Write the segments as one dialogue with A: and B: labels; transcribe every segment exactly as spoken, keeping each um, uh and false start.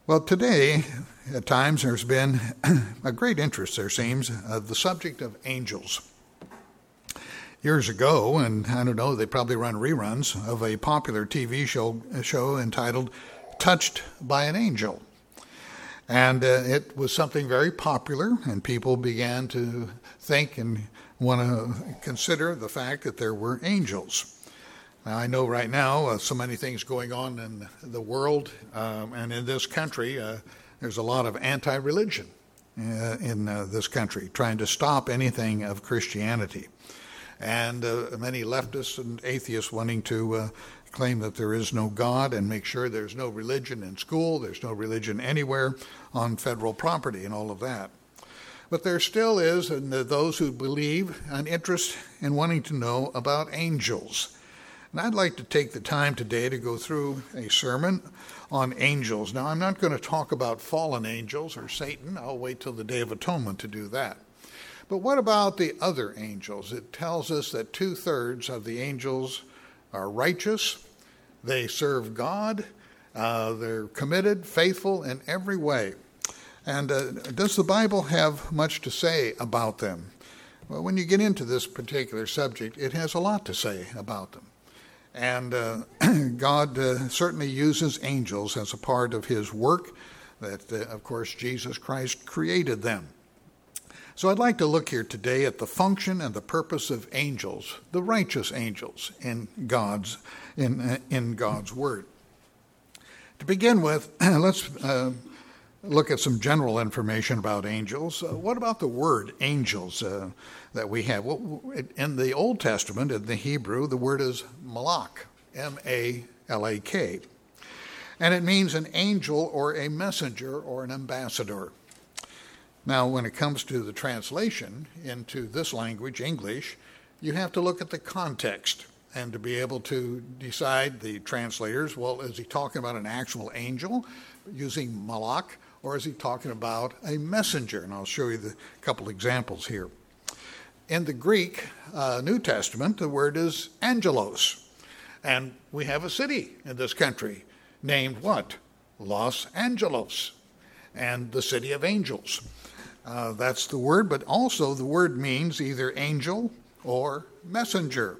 A: Well, today, at times, there's been a great interest, there seems, of the subject of angels. Years ago, and I don't know, they probably run reruns of a popular T V show, show entitled Touched by an Angel. And uh, it was something very popular, and people began to think and want to consider the fact that there were angels. Now, I know right now uh, so many things going on in the world um, and in this country. Uh, there's a lot of anti-religion uh, in uh, this country, trying to stop anything of Christianity. And uh, many leftists and atheists wanting to uh, claim that there is no God and make sure there's no religion in school, there's no religion anywhere on federal property and all of that. But there still is, and those who believe, an interest in wanting to know about angels. And I'd like to take the time today to go through a sermon on angels. Now, I'm not going to talk about fallen angels or Satan. I'll wait till the Day of Atonement to do that. But what about the other angels? It tells us that two-thirds of the angels are righteous. They serve God. Uh, they're committed, faithful in every way. And uh, does the Bible have much to say about them? Well, when you get into this particular subject, it has a lot to say about them. And uh, God uh, certainly uses angels as a part of his work, that, uh, of course, Jesus Christ created them. So I'd like to look here today at the function and the purpose of angels, the righteous angels in God's, in, uh, in God's Word. To begin with, let's uh, look at some general information about angels. Uh, what about the word angels uh, that we have? Well, in the Old Testament, in the Hebrew, the word is malak, M A L A K. And it means an angel or a messenger or an ambassador. Now, when it comes to the translation into this language, English, you have to look at the context and to be able to decide, the translators, well, is he talking about an actual angel using malak, or is he talking about a messenger? And I'll show you the couple examples here. In the Greek uh, New Testament, the word is angelos. And we have a city in this country named what? Los Angeles, and the city of angels. Uh, that's the word, but also the word means either angel or messenger,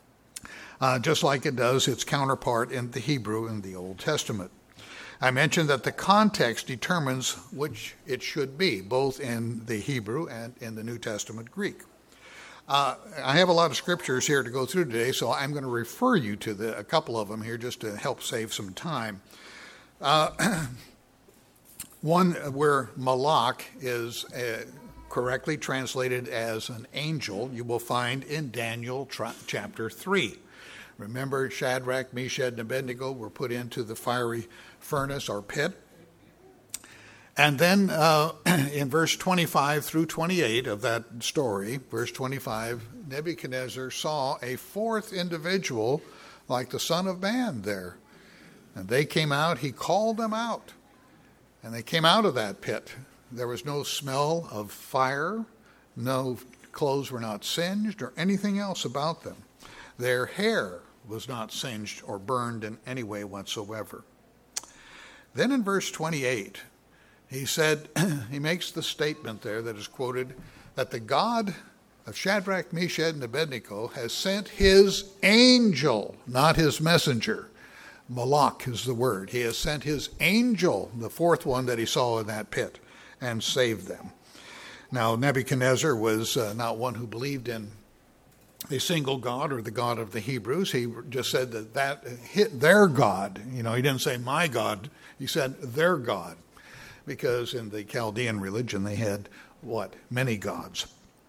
A: uh, just like it does its counterpart in the Hebrew in the Old Testament. I mentioned that the context determines which it should be, both in the Hebrew and in the New Testament Greek. Uh, I have a lot of scriptures here to go through today, so I'm going to refer you to the, a couple of them here just to help save some time. Uh, one where malak is uh, correctly translated as an angel, you will find in Daniel tra- chapter three. Remember, Shadrach, Meshach, and Abednego were put into the fiery furnace or pit. And then uh, in verse twenty-five through twenty-eight of that story, verse twenty-five, Nebuchadnezzar saw a fourth individual like the Son of Man there. And they came out, he called them out. And they came out of that pit. There was no smell of fire, no clothes were not singed or anything else about them. Their hair was not singed or burned in any way whatsoever. Then in verse twenty-eight, he said, he makes the statement there that is quoted, that the God of Shadrach, Meshach, and Abednego has sent his angel, not his messenger. Malak is the word. He has sent his angel, the fourth one that he saw in that pit, and saved them. Now, Nebuchadnezzar was uh, not one who believed in a single God or the God of the Hebrews. He just said that that hit their God. You know, he didn't say my God. He said their God. Because in the Chaldean religion, they had, what, many gods.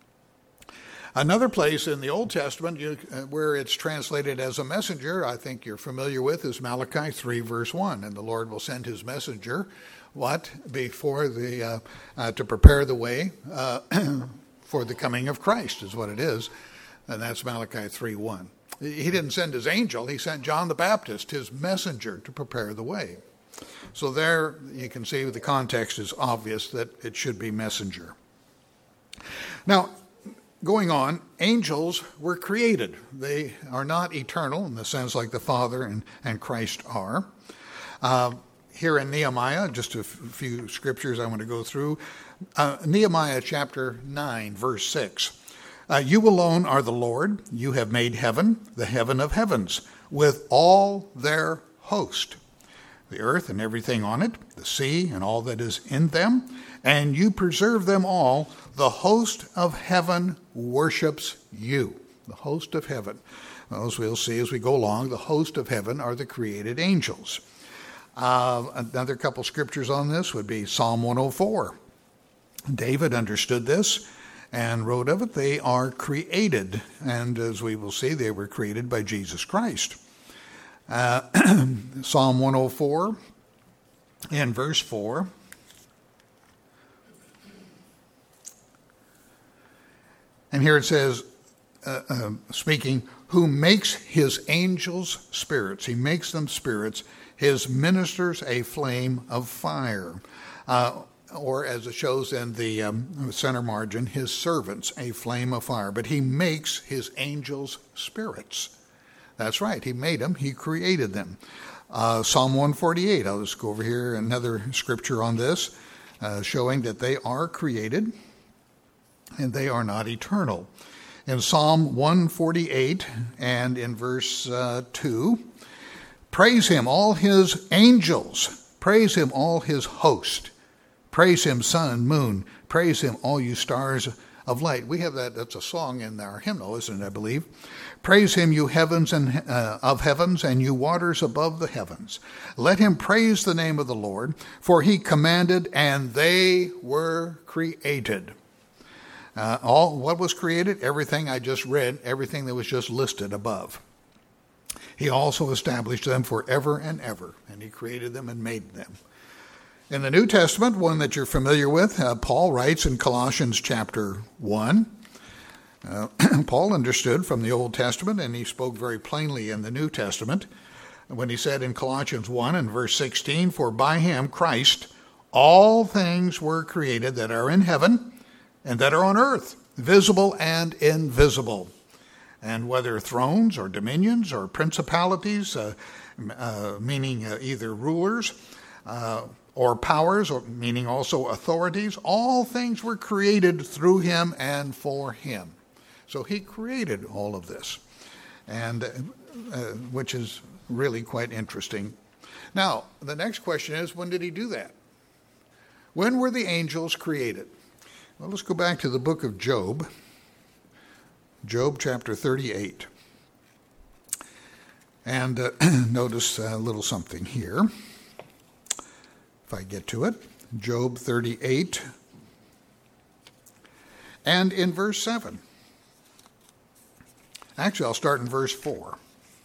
A: Another place in the Old Testament you, uh, where it's translated as a messenger, I think you're familiar with, is Malachi three, verse one. And the Lord will send his messenger, what? Before the, uh, uh, to prepare the way uh, for the coming of Christ, is what it is. And that's Malachi three, one. He didn't send his angel, he sent John the Baptist, his messenger, to prepare the way. So there you can see the context is obvious that it should be messenger. Now, going on, angels were created. They are not eternal in the sense like the Father and, and Christ are. Uh, here in Nehemiah, just a f- few scriptures I want to go through. Uh, Nehemiah chapter nine, verse six. Uh, you alone are the Lord. You have made heaven, the heaven of heavens, with all their host, the earth and everything on it, the sea and all that is in them, and you preserve them all. The host of heaven worships you. The host of heaven. Well, as we'll see as we go along, the host of heaven are the created angels. Uh, another couple scriptures on this would be Psalm one oh four. David understood this and wrote of it. They are created, and as we will see, they were created by Jesus Christ. Uh, Psalm one oh four in verse four. And here it says, uh, uh, speaking, who makes his angels spirits. He makes them spirits. His ministers a flame of fire. Uh, or as it shows in the um, center margin, his servants a flame of fire. But he makes his angels spirits. That's right. He made them. He created them. Uh, Psalm one forty-eight. I'll just go over here. Another scripture on this, uh, showing that they are created and they are not eternal. In Psalm one forty-eight and in verse uh, two, praise him, all his angels. Praise him, all his host. Praise him, sun, moon. Praise him, all you stars of light. We have that. That's a song in our hymnal, isn't it, I believe? Praise him, you heavens and uh, of heavens, and you waters above the heavens. Let him praise the name of the Lord, for he commanded, and they were created. Uh, all what was created? Everything I just read, everything that was just listed above. He also established them forever and ever, and he created them and made them. In the New Testament, one that you're familiar with, uh, Paul writes in Colossians chapter one. Uh, Paul understood from the Old Testament, and he spoke very plainly in the New Testament when he said in Colossians one and verse sixteen, for by him, Christ, all things were created that are in heaven and that are on earth, visible and invisible. And whether thrones or dominions or principalities, uh, uh, meaning uh, either rulers uh, or powers, or meaning also authorities, all things were created through him and for him. So he created all of this, and uh, which is really quite interesting. Now, the next question is, when did he do that? When were the angels created? Well, let's go back to the book of Job, Job chapter thirty-eight. And uh, notice a little something here, if I get to it. Job thirty-eight, and in verse seven. Actually, I'll start in verse four.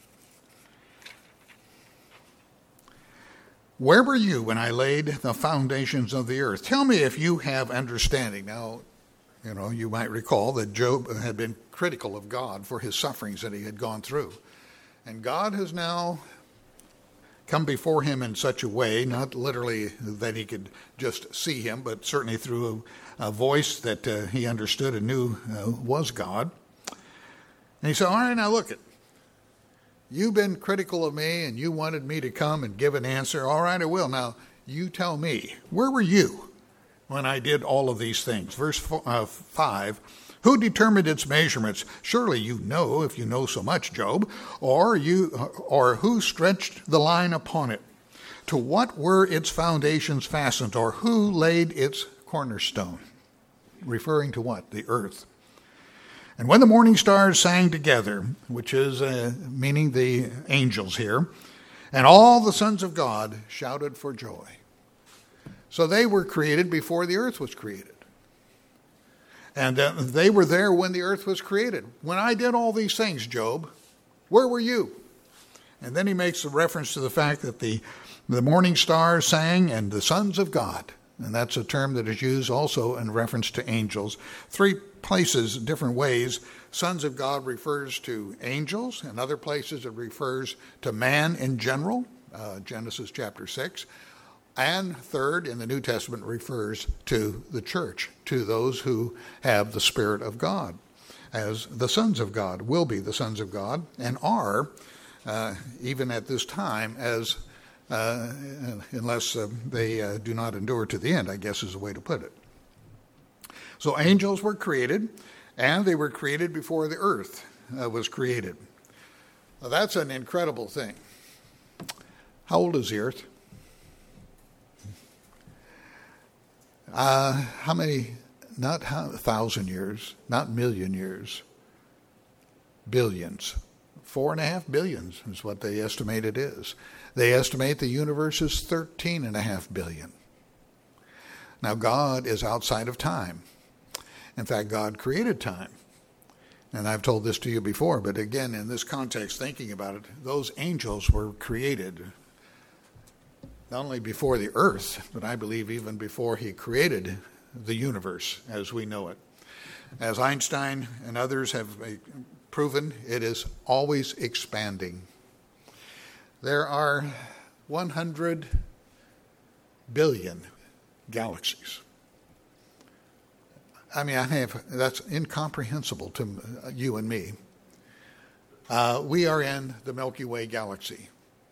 A: Where were you when I laid the foundations of the earth? Tell me if you have understanding. Now, you know, you might recall that Job had been critical of God for his sufferings that he had gone through. And God has now come before him in such a way, not literally that he could just see him, but certainly through a, a voice that uh, he understood and knew uh, was God. And he said, all right, now look it. You've been critical of me and you wanted me to come and give an answer. All right, I will. Now, you tell me, where were you when I did all of these things? Verse four, uh, five, who determined its measurements? Surely you know, if you know so much, Job. Or you, or who stretched the line upon it? To what were its foundations fastened? Or who laid its cornerstone? Referring to what? The earth. And when the morning stars sang together, which is uh, meaning the angels here, and all the sons of God shouted for joy. So they were created before the earth was created. And uh, they were there when the earth was created. When I did all these things, Job, where were you? And then he makes a reference to the fact that the, the morning stars sang and the sons of God. And that's a term that is used also in reference to angels. Three places, different ways, sons of God refers to angels. In other places, it refers to man in general, uh, Genesis chapter six. And third, in the New Testament, refers to the church, to those who have the Spirit of God, as the sons of God, will be the sons of God, and are, uh, even at this time, as uh, unless uh, they uh, do not endure to the end, I guess is the way to put it. So angels were created, and they were created before the earth uh, was created. Now, that's an incredible thing. How old is the earth? Uh, how many, not how, a thousand years, not million years, billions. Four and a half billions is what they estimate it is. They estimate the universe is thirteen and a half billion. Now, God is outside of time. In fact, God created time. And I've told this to you before, but again, in this context, thinking about it, those angels were created not only before the earth, but I believe even before he created the universe as we know it. As Einstein and others have proven, it is always expanding. There are one hundred billion galaxies. I mean, I have, that's incomprehensible to you and me. Uh, we are in the Milky Way galaxy.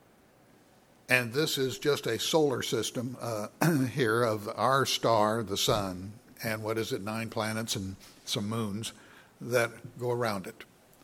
A: And this is just a solar system uh, here of our star, the sun, and what is it, nine planets and some moons that go around it.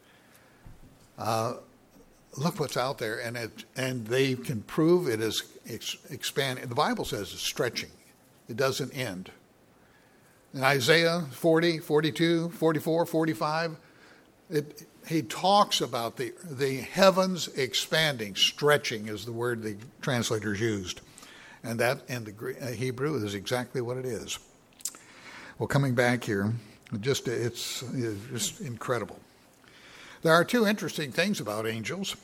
A: Uh, look what's out there, and it, and they can prove it is ex- expanding. The Bible says it's stretching. It doesn't end. In Isaiah forty, forty-two, forty-four, forty-five, it, he talks about the, the heavens expanding. Stretching is the word the translators used. And that in the Greek, uh, Hebrew is exactly what it is. Well, coming back here, just it's, it's just incredible. There are two interesting things about angels.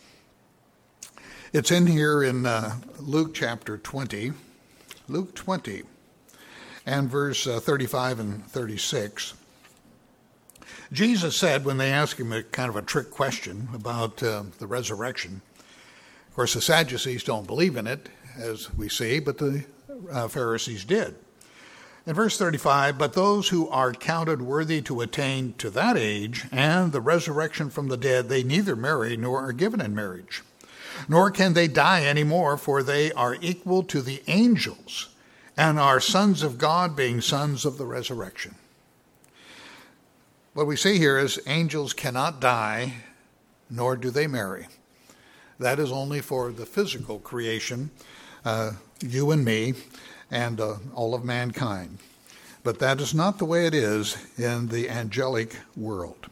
A: It's in here in uh, Luke chapter twenty. Luke twenty and verse uh, thirty-five and thirty-six. Jesus said, when they asked him a kind of a trick question about uh, the resurrection, of course the Sadducees don't believe in it, as we see, but the uh, Pharisees did. In verse thirty-five, but those who are counted worthy to attain to that age and the resurrection from the dead, they neither marry nor are given in marriage, nor can they die any more, for they are equal to the angels and are sons of God, being sons of the resurrection. What we see here is angels cannot die, nor do they marry. That is only for the physical creation, uh, you and me, and uh, all of mankind. But that is not the way it is in the angelic world.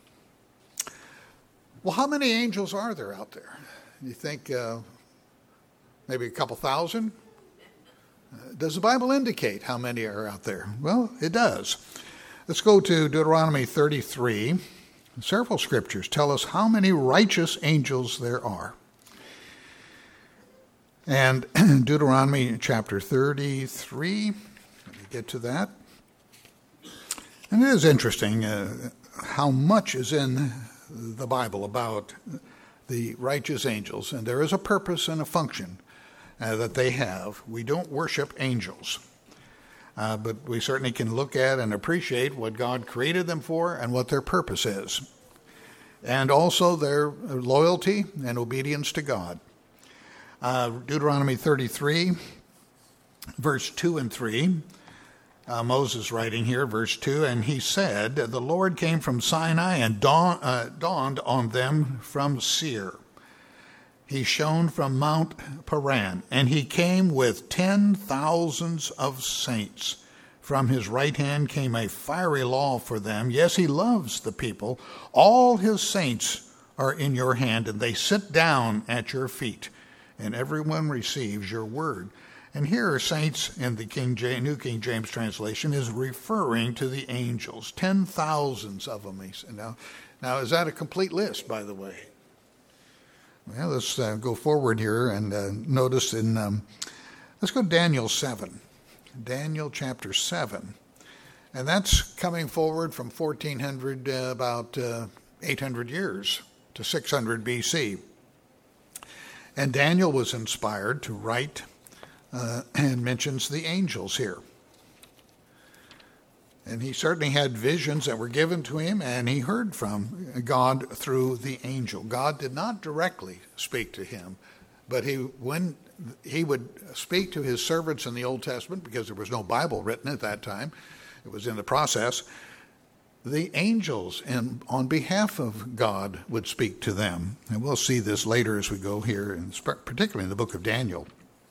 A: Well, how many angels are there out there? You think uh, maybe a couple thousand? Uh, does the Bible indicate how many are out there? Well, it does. Let's go to Deuteronomy thirty-three. Several scriptures tell us how many righteous angels there are. And Deuteronomy chapter thirty-three, let me get to that. And it is interesting uh, how much is in the Bible about the righteous angels. And there is a purpose and a function uh, that they have. We don't worship angels. Uh, but we certainly can look at and appreciate what God created them for and what their purpose is. And also their loyalty and obedience to God. Uh, Deuteronomy thirty-three, verse two and three. Uh, Moses writing here, verse two, and he said, the Lord came from Sinai and dawn, uh, dawned on them from Seir. He shone from Mount Paran, and he came with ten thousands of saints. From his right hand came a fiery law for them. Yes, he loves the people. All his saints are in your hand, and they sit down at your feet, and everyone receives your word. And here, saints in the King James, New King James translation is referring to the angels, ten thousands of them. Now, now, is that a complete list, by the way? Well, let's uh, go forward here and uh, notice in, um, let's go to Daniel seven. Daniel chapter seven. And that's coming forward from fourteen hundred, uh, about uh, eight hundred years to six hundred B C. And Daniel was inspired to write uh, and mentions the angels here. And he certainly had visions that were given to him, and he heard from God through the angel. God did not directly speak to him, But he, when he would speak to his servants in the Old Testament, because there was no Bible written at that time, it was in the process, the angels in, on behalf of God would speak to them. And we'll see this later as we go here, and particularly in the book of Daniel.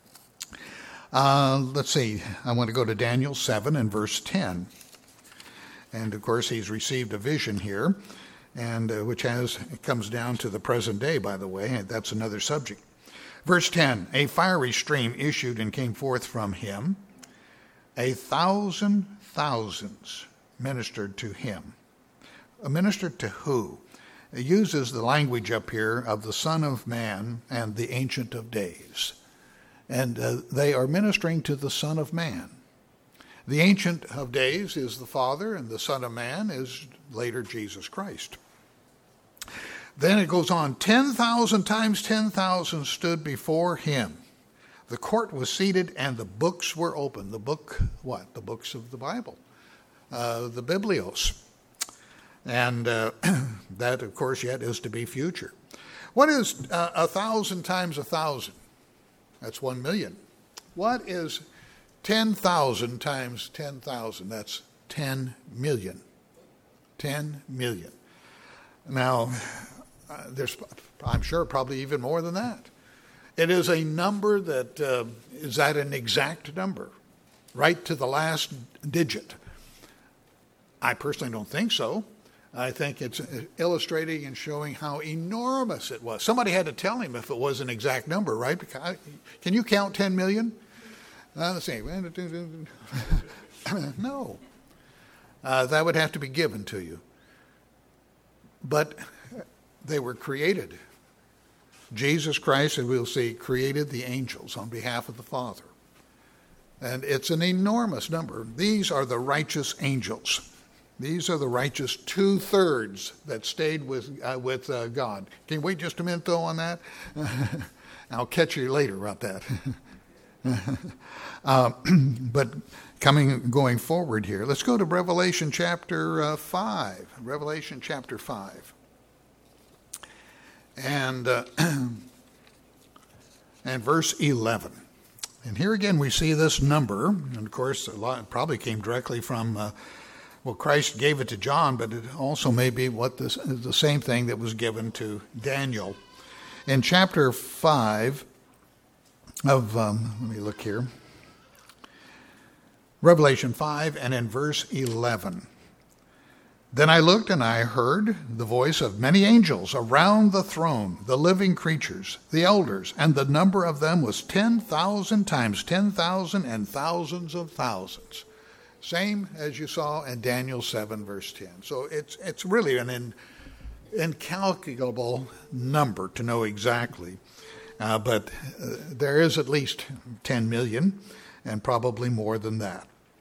A: Uh, let's see, I want to go to Daniel seven and verse ten. And of course, he's received a vision here, and uh, which has it comes down to the present day, by the way. That's another subject. Verse ten, a fiery stream issued and came forth from him. A thousand thousands ministered to him. A ministered to who? It uses the language up here of the Son of Man and the Ancient of Days. And uh, they are ministering to the Son of Man. The Ancient of Days is the Father, and the Son of Man is later Jesus Christ. Then it goes on, ten thousand times ten thousand stood before him. The court was seated and the books were open. The book, what? The books of the Bible. Uh, the Biblios. And uh, that, of course, yet is to be future. What is uh, a thousand times a thousand? That's one million. What is ten thousand times ten thousand? That's ten million. ten million. Now, uh, there's, I'm sure, probably even more than that. It is a number that uh, is that an exact number, right to the last digit. I personally don't think so. I think it's illustrating and showing how enormous it was. Somebody had to tell him if it was an exact number, right? Can you count ten million? Uh, let's see. No. Uh, that would have to be given to you. But they were created. Jesus Christ, and we'll see, created the angels on behalf of the Father. And it's an enormous number. These are the righteous angels. These are the righteous two-thirds that stayed with uh, with uh, God. Can you wait just a minute, though, on that? I'll catch you later about that. uh, but coming, going forward here, let's go to Revelation chapter uh, five. Revelation chapter five. And, uh, and verse eleven. And here again we see this number, and of course a lot it probably came directly from, uh, well, Christ gave it to John, but it also may be what this, the same thing that was given to Daniel. In chapter five of, um, let me look here, Revelation five and in verse eleven. Then I looked and I heard the voice of many angels around the throne, the living creatures, the elders, and the number of them was ten thousand times ten thousand and thousands of thousands. Same as you saw in Daniel seven, verse ten. So it's it's really an in, incalculable number to know exactly. Uh, but uh, there is at least ten million, and probably more than that.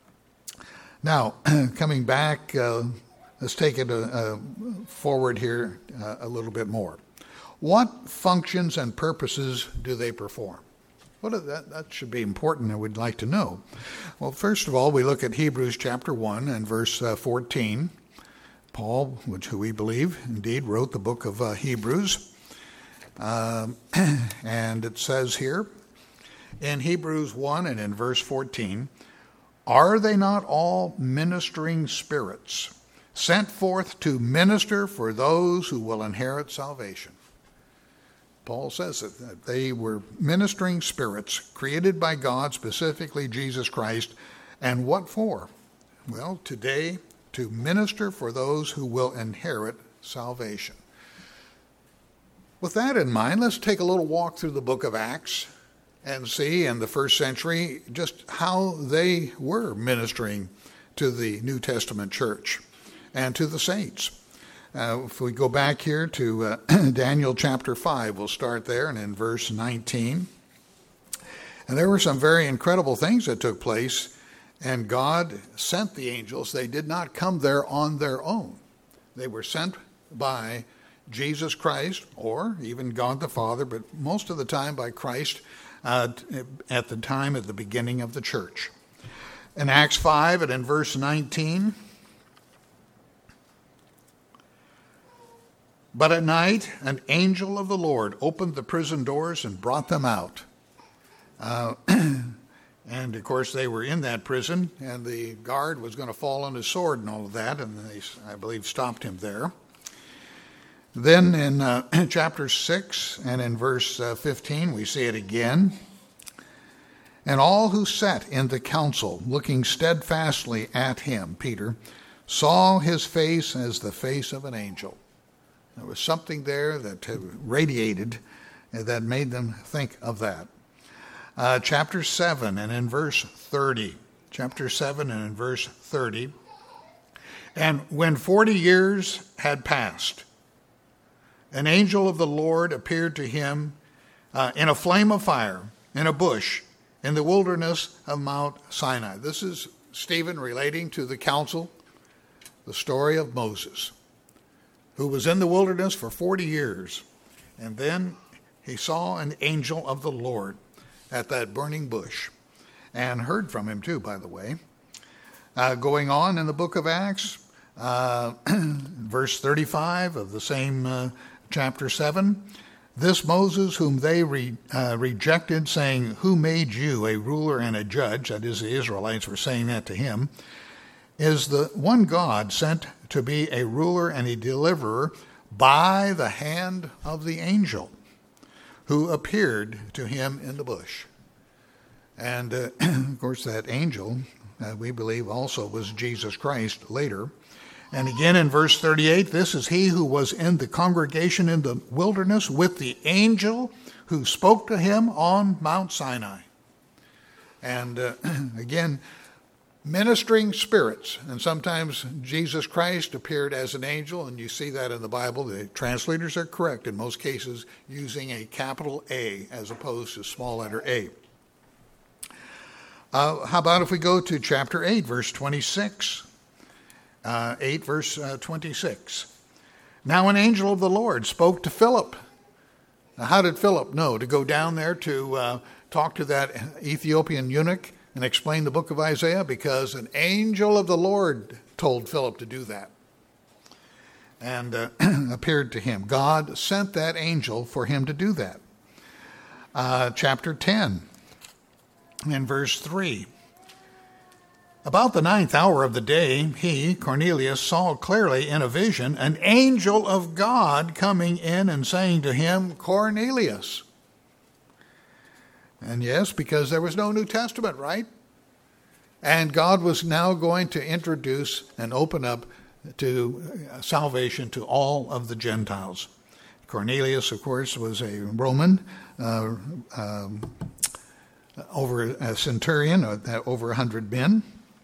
A: Now, coming back... Uh, Let's take it uh, uh, forward here uh, a little bit more. What functions and purposes do they perform? What are that, that should be important and we'd like to know. Well, first of all, we look at Hebrews chapter one and verse uh, fourteen. Paul, which who we believe indeed wrote the book of uh, Hebrews. Um, and it says here in Hebrews one and in verse fourteen, are they not all ministering spirits, sent forth to minister for those who will inherit salvation? Paul says that they were ministering spirits created by God, specifically Jesus Christ. And what for? Well, today, to minister for those who will inherit salvation. With that in mind, let's take a little walk through the book of Acts and see in the first century just how they were ministering to the New Testament church and to the saints. Uh, if we go back here to uh, Daniel chapter five, we'll start there and in verse nineteen. And there were some very incredible things that took place, and God sent the angels. They did not come there on their own. They were sent by Jesus Christ, or even God the Father, but most of the time by Christ uh, at the time at the beginning of the church. In Acts five and in verse nineteen, But at night, an angel of the Lord opened the prison doors and brought them out. Uh, and, of course, they were in that prison, and the guard was going to fall on his sword and all of that, and they, I believe, stopped him there. Then in uh, chapter six and in verse uh, fifteen, we see it again. And all who sat in the council, looking steadfastly at him, Peter, saw his face as the face of an angel. There was something there that radiated that made them think of that. Uh, chapter seven and in verse thirty. Chapter seven and in verse thirty. And when forty years had passed, an angel of the Lord appeared to him uh, in a flame of fire, in a bush, in the wilderness of Mount Sinai. This is Stephen relating to the council the story of Moses, who was in the wilderness for forty years. And then he saw an angel of the Lord at that burning bush, and heard from him too, by the way. Uh, going on in the book of Acts, uh, verse thirty-five of the same uh, chapter seven, this Moses whom they re, uh, rejected, saying, who made you a ruler and a judge, that is, the Israelites were saying that to him, is the one God sent to be a ruler and a deliverer by the hand of the angel who appeared to him in the bush. And, uh, of course, that angel, uh, we believe, also was Jesus Christ later. And again in verse thirty-eight, this is he who was in the congregation in the wilderness with the angel who spoke to him on Mount Sinai. And uh, again, ministering spirits. And sometimes Jesus Christ appeared as an angel, and you see that in the Bible. The translators are correct in most cases, using a capital A as opposed to small letter A. Uh, how about if we go to chapter eight, verse twenty-six? Uh, eight, verse uh, twenty-six. Now an angel of the Lord spoke to Philip. Now, how did Philip know to go down there to uh, talk to that Ethiopian eunuch and explain the book of Isaiah? Because an angel of the Lord told Philip to do that and uh, appeared to him. God sent that angel for him to do that. Uh, chapter ten and verse three. About the ninth hour of the day, he, Cornelius, saw clearly in a vision an angel of God coming in and saying to him, Cornelius. And yes, because there was no New Testament, right? And God was now going to introduce and open up to salvation to all of the Gentiles. Cornelius, of course, was a Roman, uh, um, over a centurion, over a hundred men.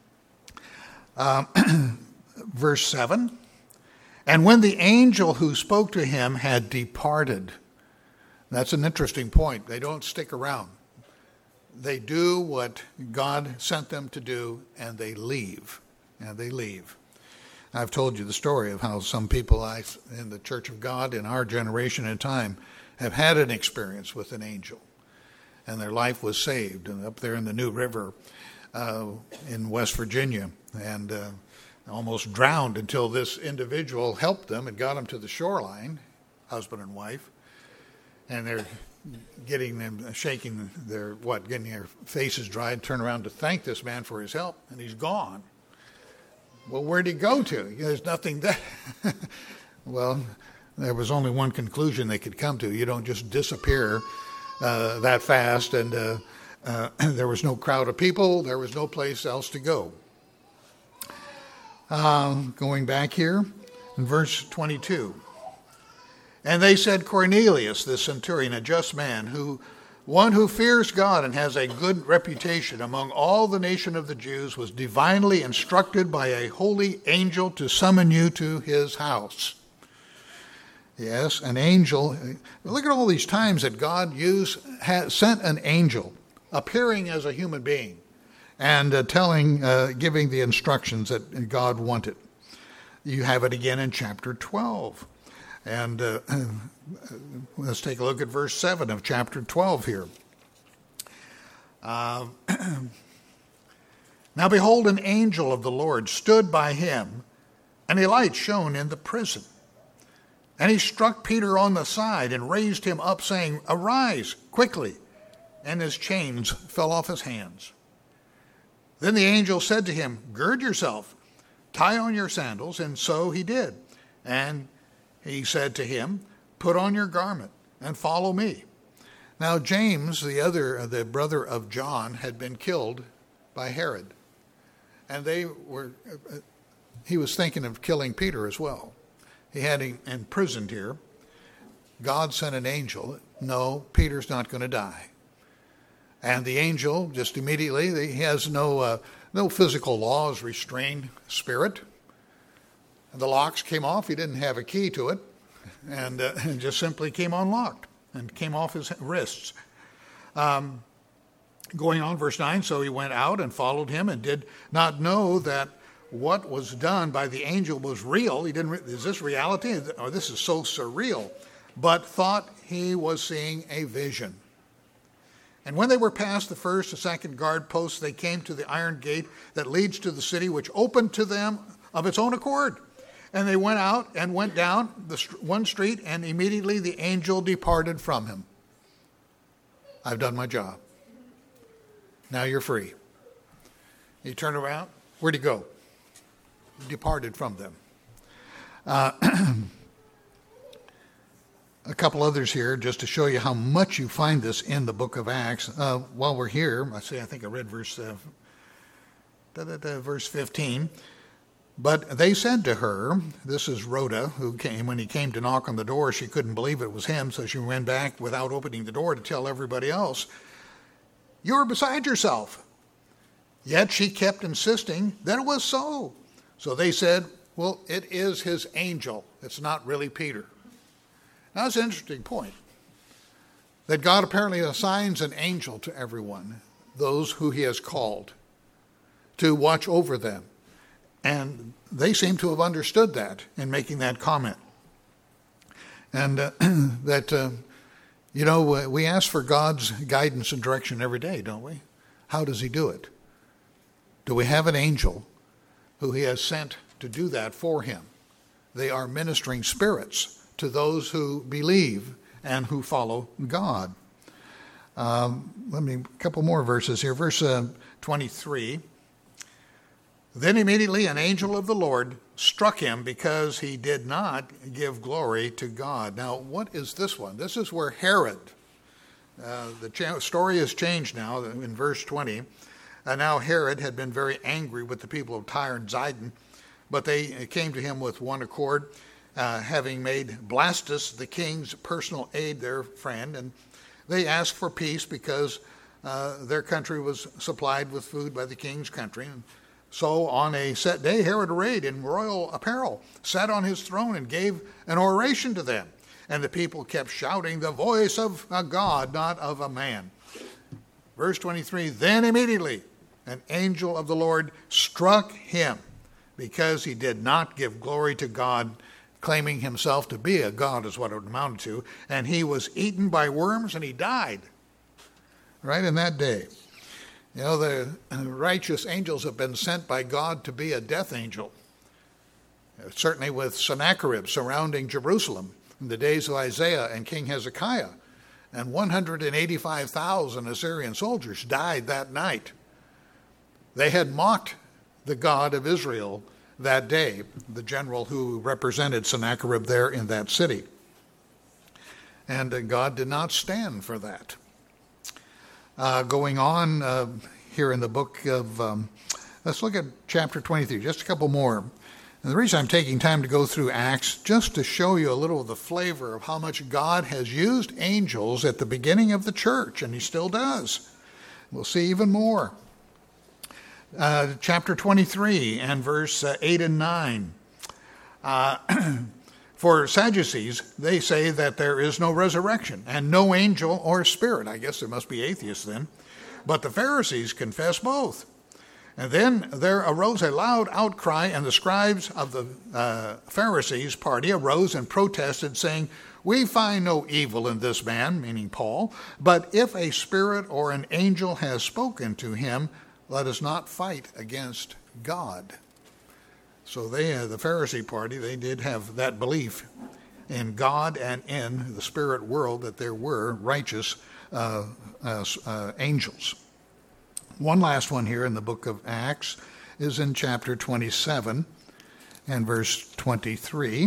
A: Um, verse seven, and when the angel who spoke to him had departed, that's an interesting point. They don't stick around. They do what God sent them to do, and they leave. And they leave. I've told you the story of how some people I, in the Church of God in our generation and time have had an experience with an angel, and their life was saved. And up there in the New River uh, in West Virginia, and uh, almost drowned until this individual helped them and got them to the shoreline, husband and wife, and they're getting them, shaking their, what, getting their faces dried, turn around to thank this man for his help, and he's gone. Well, where'd he go to? There's nothing there. Well, there was only one conclusion they could come to. You don't just disappear uh, that fast, and uh, uh, there was no crowd of people. There was no place else to go. Uh, going back here in verse twenty-two. And they said, Cornelius, the centurion, a just man, who one who fears God and has a good reputation among all the nation of the Jews, was divinely instructed by a holy angel to summon you to his house. Yes, an angel. Look at all these times that God used, has sent an angel appearing as a human being and uh, telling, uh, giving the instructions that God wanted. You have it again in chapter twelve. And uh, let's take a look at verse seven of chapter twelve here. Uh, now behold, an angel of the Lord stood by him, and a light shone in the prison. And he struck Peter on the side and raised him up, saying, "Arise quickly." And his chains fell off his hands. Then the angel said to him, "Gird yourself, tie on your sandals." And so he did. And he said to him, "Put on your garment and follow me." Now James, the other, the brother of John, had been killed by Herod. And they were, he was thinking of killing Peter as well. He had him imprisoned here. God sent an angel. No, Peter's not going to die. And the angel, just immediately, he has no uh, no physical laws restrain spirit. And the locks came off. He didn't have a key to it. And uh, it just simply came unlocked and came off his wrists. Um, going on, verse nine, so he went out and followed him and did not know that what was done by the angel was real. He didn't, re- is this reality? Or this is so surreal. But thought he was seeing a vision. And when they were past the first and second guard posts, they came to the iron gate that leads to the city, which opened to them of its own accord. And they went out and went down the one street, and immediately the angel departed from him. I've done my job. Now you're free. He turned around. Where'd he go? He departed from them. Uh, a couple others here just to show you how much you find this in the book of Acts. Uh, while we're here, I say I think I read verse uh, da, da, da, verse fifteen. But they said to her, this is Rhoda, who came, when he came to knock on the door, she couldn't believe it was him, so she ran back without opening the door to tell everybody else, "You're beside yourself." Yet she kept insisting that it was so. So they said, "Well, it is his angel. It's not really Peter." Now, that's an interesting point, that God apparently assigns an angel to everyone, those who he has called, to watch over them. And they seem to have understood that in making that comment. And uh, that, uh, you know, we ask for God's guidance and direction every day, don't we? How does he do it? Do we have an angel who he has sent to do that for him? They are ministering spirits to those who believe and who follow God. Um, let me, a couple more verses here. Verse uh, twenty-three. Then immediately an angel of the Lord struck him because he did not give glory to God. Now, what is this one? This is where Herod, uh, the cha- story has changed now in verse twenty. And now Herod had been very angry with the people of Tyre and Zidon, but they came to him with one accord, uh, having made Blastus, the king's personal aide, their friend. And they asked for peace because uh, their country was supplied with food by the king's country. And so on a set day, Herod, arrayed in royal apparel, sat on his throne and gave an oration to them. And the people kept shouting, "The voice of a God, not of a man." Verse twenty-three, then immediately an angel of the Lord struck him because he did not give glory to God, claiming himself to be a god is what it amounted to. And he was eaten by worms and he died right in that day. You know, the righteous angels have been sent by God to be a death angel. Certainly with Sennacherib surrounding Jerusalem in the days of Isaiah and King Hezekiah. And one hundred eighty-five thousand Assyrian soldiers died that night. They had mocked the God of Israel that day, the general who represented Sennacherib there in that city. And God did not stand for that. Uh, going on uh, here in the book of, um, let's look at chapter twenty-three, just a couple more. And the reason I'm taking time to go through Acts, just to show you a little of the flavor of how much God has used angels at the beginning of the church, and he still does. We'll see even more. Uh, chapter twenty-three and verse uh, eight and nine. Uh, For Sadducees, they say that there is no resurrection and no angel or spirit. I guess there must be atheists then. But the Pharisees confess both. And then there arose a loud outcry, and the scribes of the uh, Pharisees' party arose and protested, saying, "We find no evil in this man," meaning Paul, "but if a spirit or an angel has spoken to him, let us not fight against God." So they, uh, the Pharisee party, they did have that belief. in God and in the spirit world that there were righteous uh, uh, uh, angels. One last one here in the book of Acts is in chapter twenty-seven and verse twenty-three.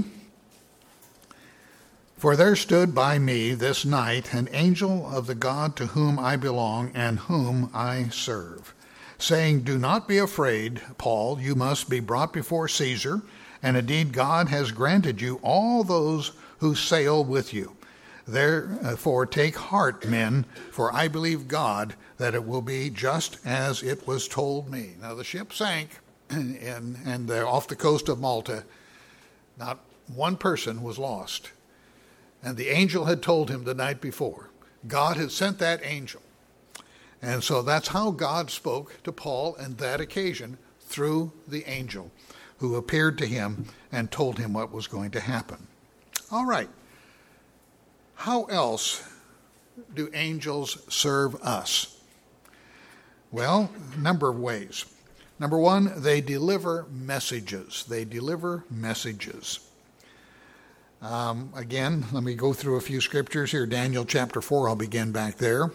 A: For there stood by me this night an angel of the God to whom I belong and whom I serve, saying, Do not be afraid, Paul, you must be brought before Caesar, and indeed God has granted you all those who sail with you. Therefore take heart, men, for I believe God that it will be just as it was told me. Now the ship sank, and, and they're off the coast of Malta. Not one person was lost. And the angel had told him the night before. God had sent that angel. And so that's how God spoke to Paul on that occasion, through the angel who appeared to him and told him what was going to happen. All right. How else do angels serve us? Well, a number of ways. Number one, they deliver messages. They deliver messages. Um, again, let me go through a few scriptures here. Daniel chapter four, I'll begin back there.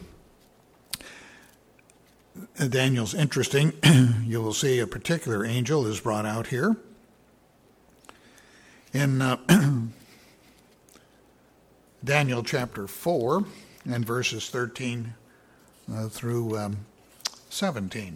A: Daniel's interesting. You will see a particular angel is brought out here. In uh, Daniel chapter four and verses thirteen uh, through um, seventeen.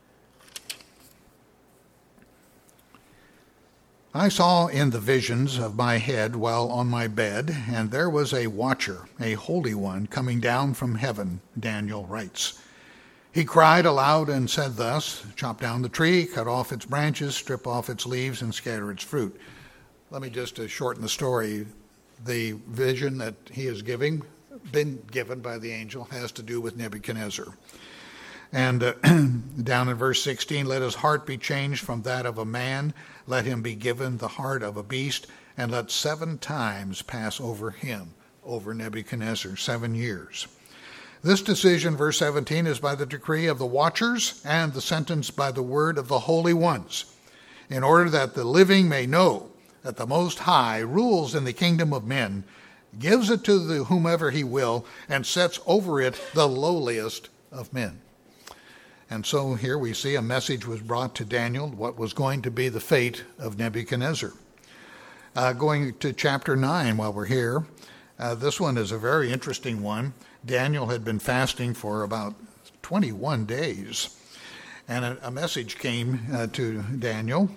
A: I saw in the visions of my head while on my bed, and there was a watcher, a holy one, coming down from heaven, Daniel writes. He cried aloud and said thus, Chop down the tree, cut off its branches, strip off its leaves, and scatter its fruit. Let me just uh, shorten the story. The vision that he is giving, been given by the angel, has to do with Nebuchadnezzar. And uh, down in verse sixteen, let his heart be changed from that of a man, let him be given the heart of a beast, and let seven times pass over him, over Nebuchadnezzar, seven years. This decision, verse seventeen, is by the decree of the watchers and the sentence by the word of the holy ones, in order that the living may know that the Most High rules in the kingdom of men, gives it to the whomever he will, and sets over it the lowliest of men. And so here we see a message was brought to Daniel, what was going to be the fate of Nebuchadnezzar. Uh, going to chapter nine while we're here, uh, this one is a very interesting one. Daniel had been fasting for about twenty-one days, and a, a message came uh, to Daniel.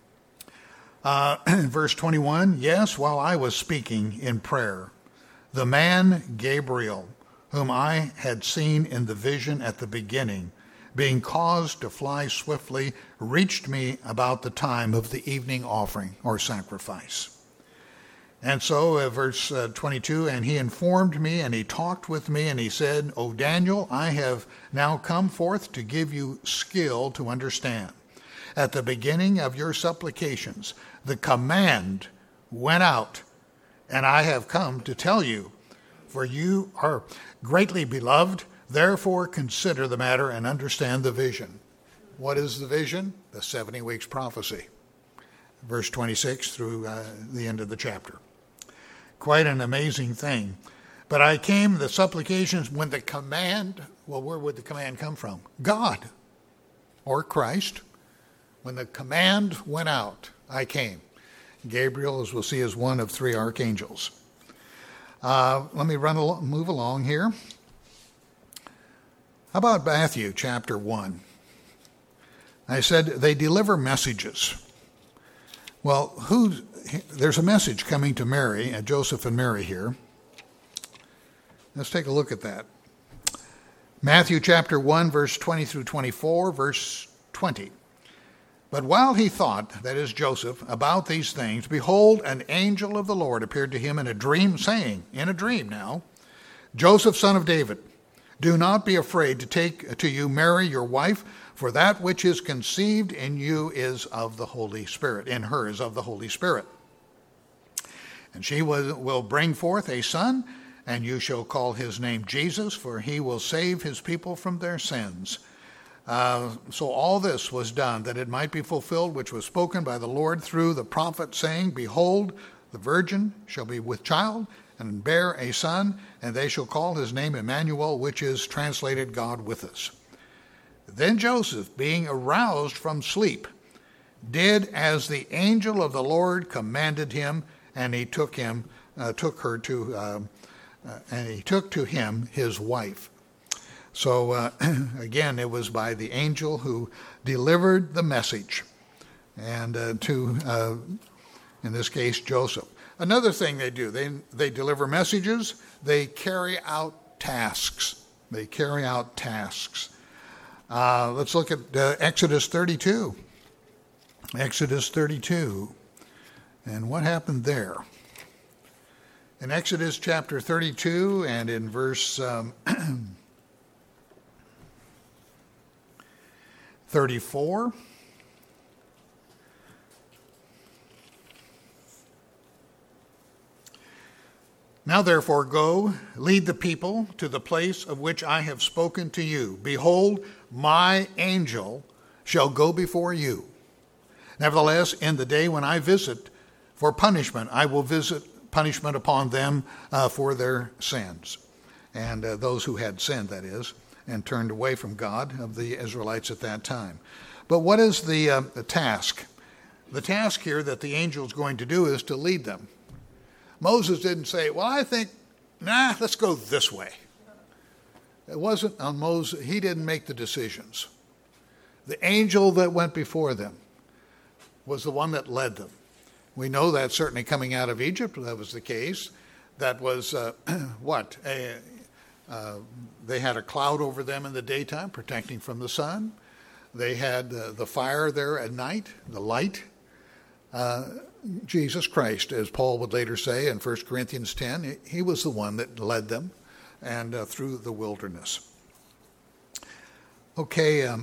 A: Uh, verse twenty-one, yes, while I was speaking in prayer, the man Gabriel, whom I had seen in the vision at the beginning, being caused to fly swiftly, reached me about the time of the evening offering or sacrifice. And so, uh, verse uh, twenty-two, and he informed me, and he talked with me, and he said, O Daniel, I have now come forth to give you skill to understand. At the beginning of your supplications, the command went out, and I have come to tell you, for you are greatly beloved. Therefore, consider the matter and understand the vision. What is the vision? The seventy weeks prophecy. Verse twenty-six through uh, the end of the chapter. Quite an amazing thing. But I came, the supplications, when the command, well, where would the command come from? God or Christ. When the command went out, I came. Gabriel, as we'll see, is one of three archangels. Uh, let me run along, move along here. How about Matthew chapter one? I said they deliver messages. Well, who? There's a message coming to Mary, uh, Joseph and Mary here. Let's take a look at that. Matthew chapter one, verse twenty through twenty-four, verse twenty. But while he thought, that is Joseph, about these things, behold, an angel of the Lord appeared to him in a dream, saying, in a dream now, Joseph, son of David, do not be afraid to take to you Mary, your wife, for that which is conceived in you is of the Holy Spirit. In her is of the Holy Spirit. And she will, will bring forth a son, and you shall call his name Jesus, for he will save his people from their sins. Uh, so all this was done that it might be fulfilled, which was spoken by the Lord through the prophet, saying, Behold, The virgin shall be with child and bear a son, and they shall call his name Emmanuel, which is translated God with us. Then Joseph, being aroused from sleep, did as the angel of the Lord commanded him, and he took him, uh, took her to, uh, uh, and he took to him his wife. So uh, again, it was by the angel who delivered the message, and uh, to, uh, in this case, Joseph. Another thing they do, they they deliver messages, they carry out tasks. They carry out tasks. Uh, let's look at uh, Exodus thirty-two. Exodus thirty-two. And what happened there? In Exodus chapter thirty-two and in verse um, thirty-four. Now therefore go, lead the people to the place of which I have spoken to you. Behold, my angel shall go before you. Nevertheless, in the day when I visit for punishment, I will visit punishment upon them uh, for their sins. And uh, those who had sinned, that is, and turned away from God, of the Israelites at that time. But what is the, uh, the task? The task here that the angel is going to do is to lead them. Moses didn't say, well, I think, nah, let's go this way. It wasn't on Moses. He didn't make the decisions. The angel that went before them was the one that led them. We know that certainly coming out of Egypt, that was the case. That was, uh, what? A, uh, they had a cloud over them in the daytime, protecting from the sun. They had uh, the fire there at night, the light. Uh, Jesus Christ, as Paul would later say in First Corinthians ten, he was the one that led them and uh, through the wilderness. Okay, um,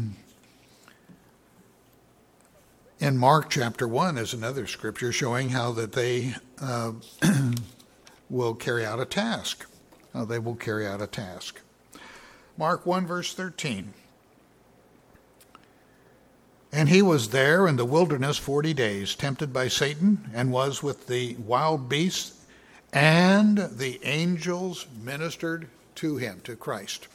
A: in Mark chapter one is another scripture showing how that they uh, will carry out a task. How they will carry out a task. Mark one verse thirteen. And he was there in the wilderness forty days, tempted by Satan, and was with the wild beasts, and the angels ministered to him, to Christ.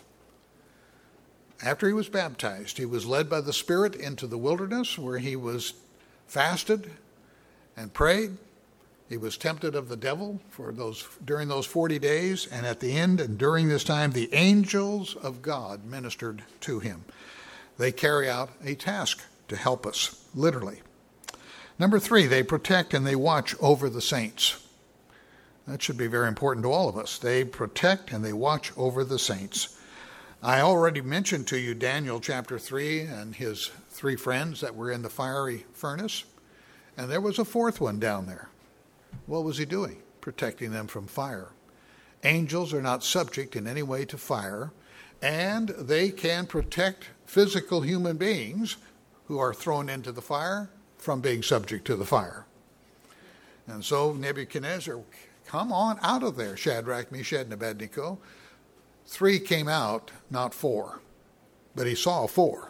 A: After he was baptized, he was led by the Spirit into the wilderness, where he was fasted and prayed. He was tempted of the devil for those during those forty days, and at the end and during this time, the angels of God ministered to him. They carry out a task to help us, literally. Number three, they protect and they watch over the saints. That should be very important to all of us. They protect and they watch over the saints. I already mentioned to you Daniel chapter three and his three friends that were in the fiery furnace. And there was a fourth one down there. What was he doing? Protecting them from fire. Angels are not subject in any way to fire, and they can protect physical human beings who are thrown into the fire from being subject to the fire. And so Nebuchadnezzar, come on out of there, Shadrach, Meshach, and Abednego. Three came out, not four, but he saw four.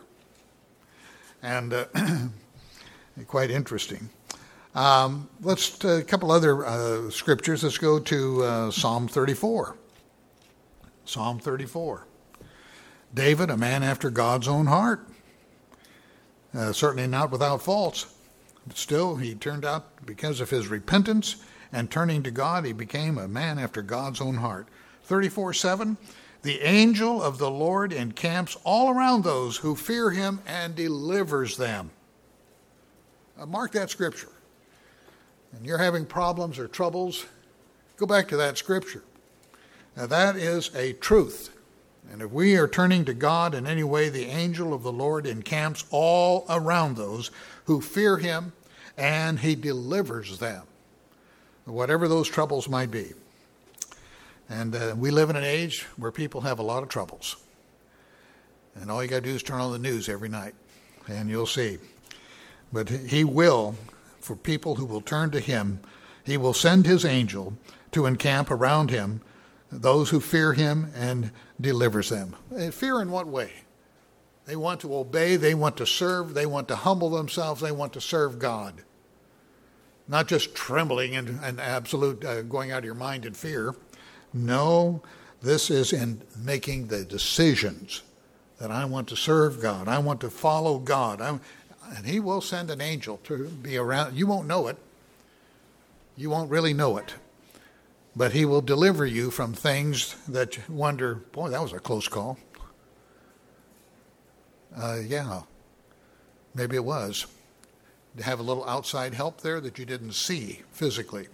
A: And uh, quite interesting. Um, let's, uh, a couple other uh, scriptures. Let's go to uh, Psalm thirty-four. Psalm thirty-four. David, a man after God's own heart. Uh, certainly not without faults, but still he turned out, because of his repentance and turning to God, he became a man after God's own heart. thirty-four seven, the angel of the Lord encamps all around those who fear him and delivers them. Uh, mark that scripture. And you're having problems or troubles, go back to that scripture. Now that is a truth. And if we are turning to God in any way, the angel of the Lord encamps all around those who fear him, and he delivers them, whatever those troubles might be. And uh, we live in an age where people have a lot of troubles. And all you got to do is turn on the news every night, and you'll see. But he will, for people who will turn to him, he will send his angel to encamp around him, those who fear him, and delivers them. Fear in what way? They want to obey, they want to serve, they want to humble themselves, they want to serve God. Not just trembling and, and absolute uh, going out of your mind in fear. No, this is in making the decisions that I want to serve God. I want to follow God. I'm, and he will send an angel to be around. You won't know it. You won't really know it. But he will deliver you from things that you wonder, boy, that was a close call. Uh, yeah, maybe it was. To have a little outside help there that you didn't see physically.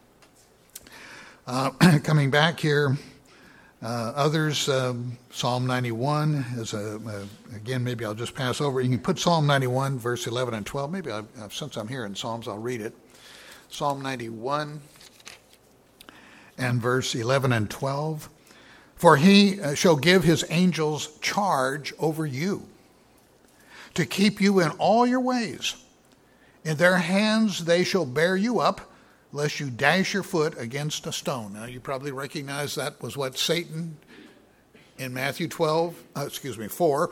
A: Uh, coming back here, uh, others, um, Psalm ninety-one is a, a, again, maybe I'll just pass over. You can put Psalm ninety-one, verse eleven and twelve. Maybe I, since I'm here in Psalms, I'll read it. Psalm ninety-one and verse eleven and twelve. For he shall give his angels charge over you, to keep you in all your ways. In their hands they shall bear you up, lest you dash your foot against a stone. Now you probably recognize that was what Satan in Matthew twelve, uh, excuse me, four,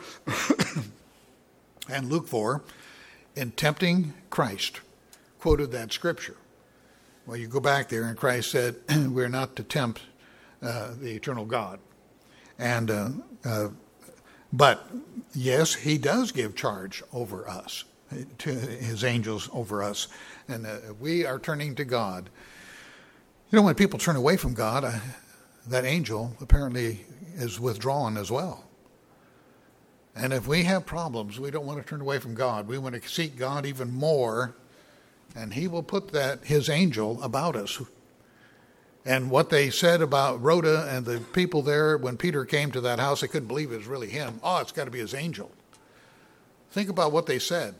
A: and Luke four, in tempting Christ, quoted that scripture. Well, you go back there and Christ said, we're not to tempt uh, the eternal God. And, uh, uh, but yes, he does give charge over us, to his angels over us, and uh, we are turning to God. You know, when people turn away from God, uh, that angel apparently is withdrawn as well. And if we have problems, we don't want to turn away from God. We want to seek God even more, and he will put that his angel about us. And what they said about Rhoda and the people there when Peter came to that house, they couldn't believe it was really him. Oh, it's got to be his angel. Think about what they said.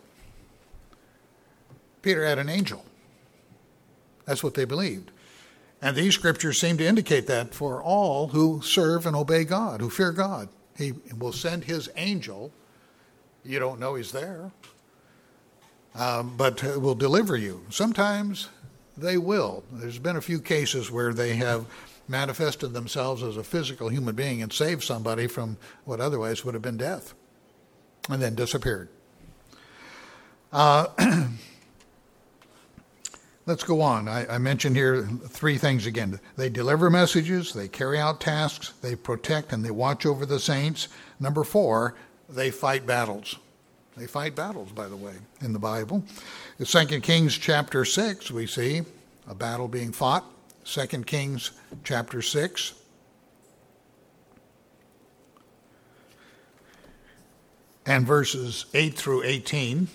A: Peter had an angel. That's what they believed. And these scriptures seem to indicate that for all who serve and obey God, who fear God. He will send his angel. You don't know he's there, um, but will deliver you. Sometimes they will. There's been a few cases where they have manifested themselves as a physical human being and saved somebody from what otherwise would have been death, and then disappeared. Uh, Let's go on. I, I mentioned here three things again. They deliver messages, they carry out tasks, they protect and they watch over the saints. Number four, they fight battles. They fight battles, by the way, in the Bible. In Second Kings chapter six, we see a battle being fought. Second Kings chapter six. And verses eight through eighteen.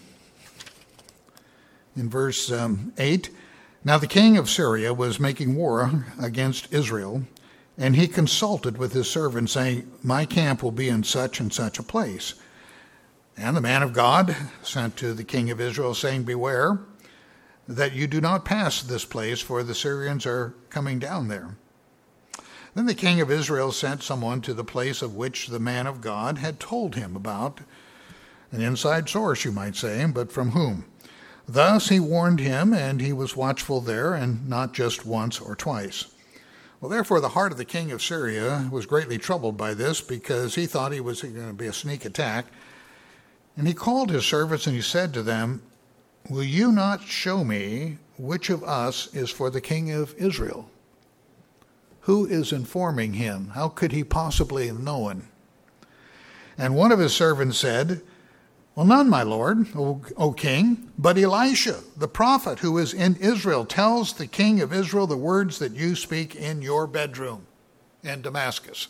A: In verse um, eight, now the king of Syria was making war against Israel, and he consulted with his servant, saying, my camp will be in such and such a place. And the man of God sent to the king of Israel, saying, beware that you do not pass this place, for the Syrians are coming down there. Then the king of Israel sent someone to the place of which the man of God had told him about, an inside source, you might say, but from whom? Thus he warned him, and he was watchful there, and not just once or twice. Well, therefore the heart of the king of Syria was greatly troubled by this, because he thought he was going to be a sneak attack. And he called his servants, and he said to them, will you not show me which of us is for the king of Israel? Who is informing him? How could he possibly have known? And one of his servants said, well, none, my lord, O, o king, but Elisha, the prophet who is in Israel, tells the king of Israel the words that you speak in your bedroom in Damascus.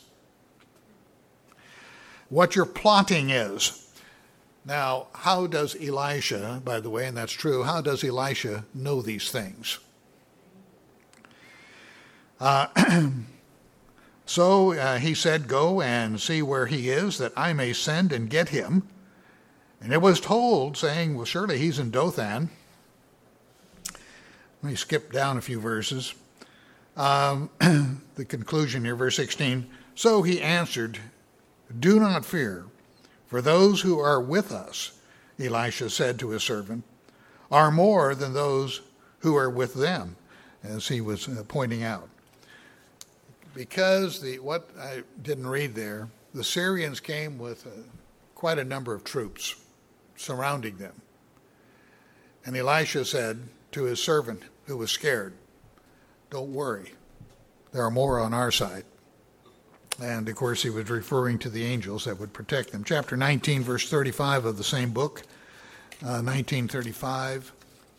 A: What your plotting is. Now, how does Elisha, by the way, and that's true, how does Elisha know these things? Uh, so uh, he said, go and see where he is, that I may send and get him. And it was told, saying, well, surely he's in Dothan. Let me skip down a few verses. Um, the conclusion here, verse sixteen. So he answered, do not fear, for those who are with us, Elisha said to his servant, are more than those who are with them, as he was uh, pointing out. Because the what I didn't read there, the Syrians came with uh, quite a number of troops surrounding them. And Elisha said, to his servant who was scared, "Don't worry, there are more on our side." And, of course, he was referring to the angels that would protect them. Chapter nineteen, verse thirty-five of the same book, uh, nineteen thirty-five.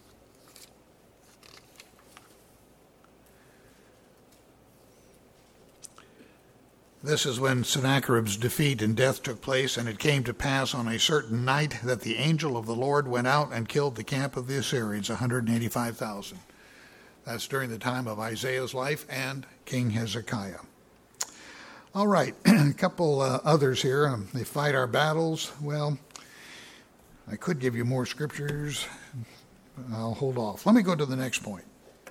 A: This is when Sennacherib's defeat and death took place, and it came to pass on a certain night that the angel of the Lord went out and killed the camp of the Assyrians, one hundred eighty-five thousand. That's during the time of Isaiah's life and King Hezekiah. All right, a couple uh, others here. Um, they fight our battles. Well, I could give you more scriptures. I'll hold off. Let me go to the next point.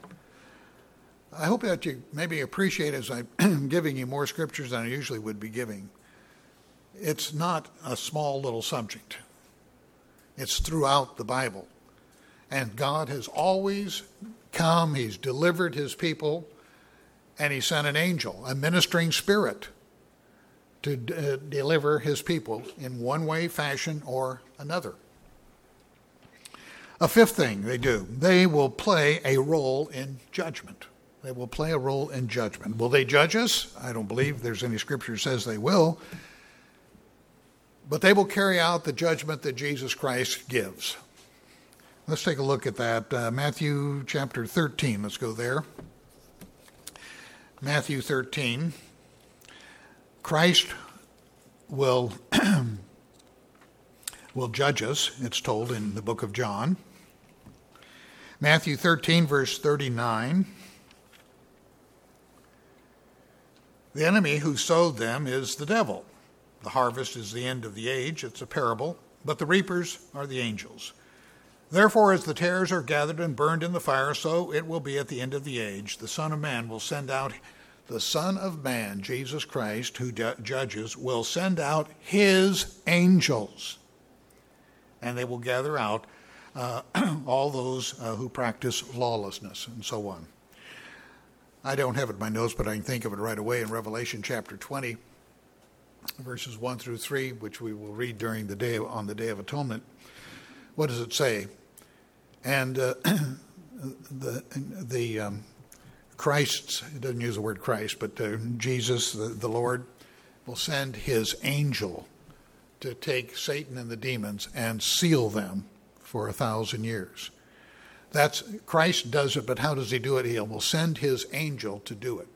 A: I hope that you maybe appreciate as I'm giving you more scriptures than I usually would be giving. It's not a small little subject. It's throughout the Bible. And God has always come, he's delivered his people, and he sent an angel, a ministering spirit, to d- uh, deliver his people in one way, fashion, or another. A fifth thing they do, they will play a role in judgment. They will play a role in judgment. Will they judge us? I don't believe there's any scripture that says they will. But they will carry out the judgment that Jesus Christ gives. Let's take a look at that. Uh, Matthew chapter thirteen. Let's go there. Matthew thirteen. Christ will, will judge us, it's told in the book of John. Matthew thirteen, verse thirty-nine. The enemy who sowed them is the devil. The harvest is the end of the age. It's a parable. But the reapers are the angels. Therefore, as the tares are gathered and burned in the fire, so it will be at the end of the age. The Son of Man will send out, the Son of Man, Jesus Christ, who ju- judges, will send out his angels. And they will gather out uh, all those uh, who practice lawlessness and so on. I don't have it in my notes, but I can think of it right away in Revelation chapter twenty, verses one through three, which we will read during the day on the Day of Atonement. What does it say? And uh, the the um, Christ's, it doesn't use the word Christ, but uh, Jesus, the, the Lord, will send his angel to take Satan and the demons and seal them for a thousand years. That's Christ does it, but how does he do it? He will send his angel to do it.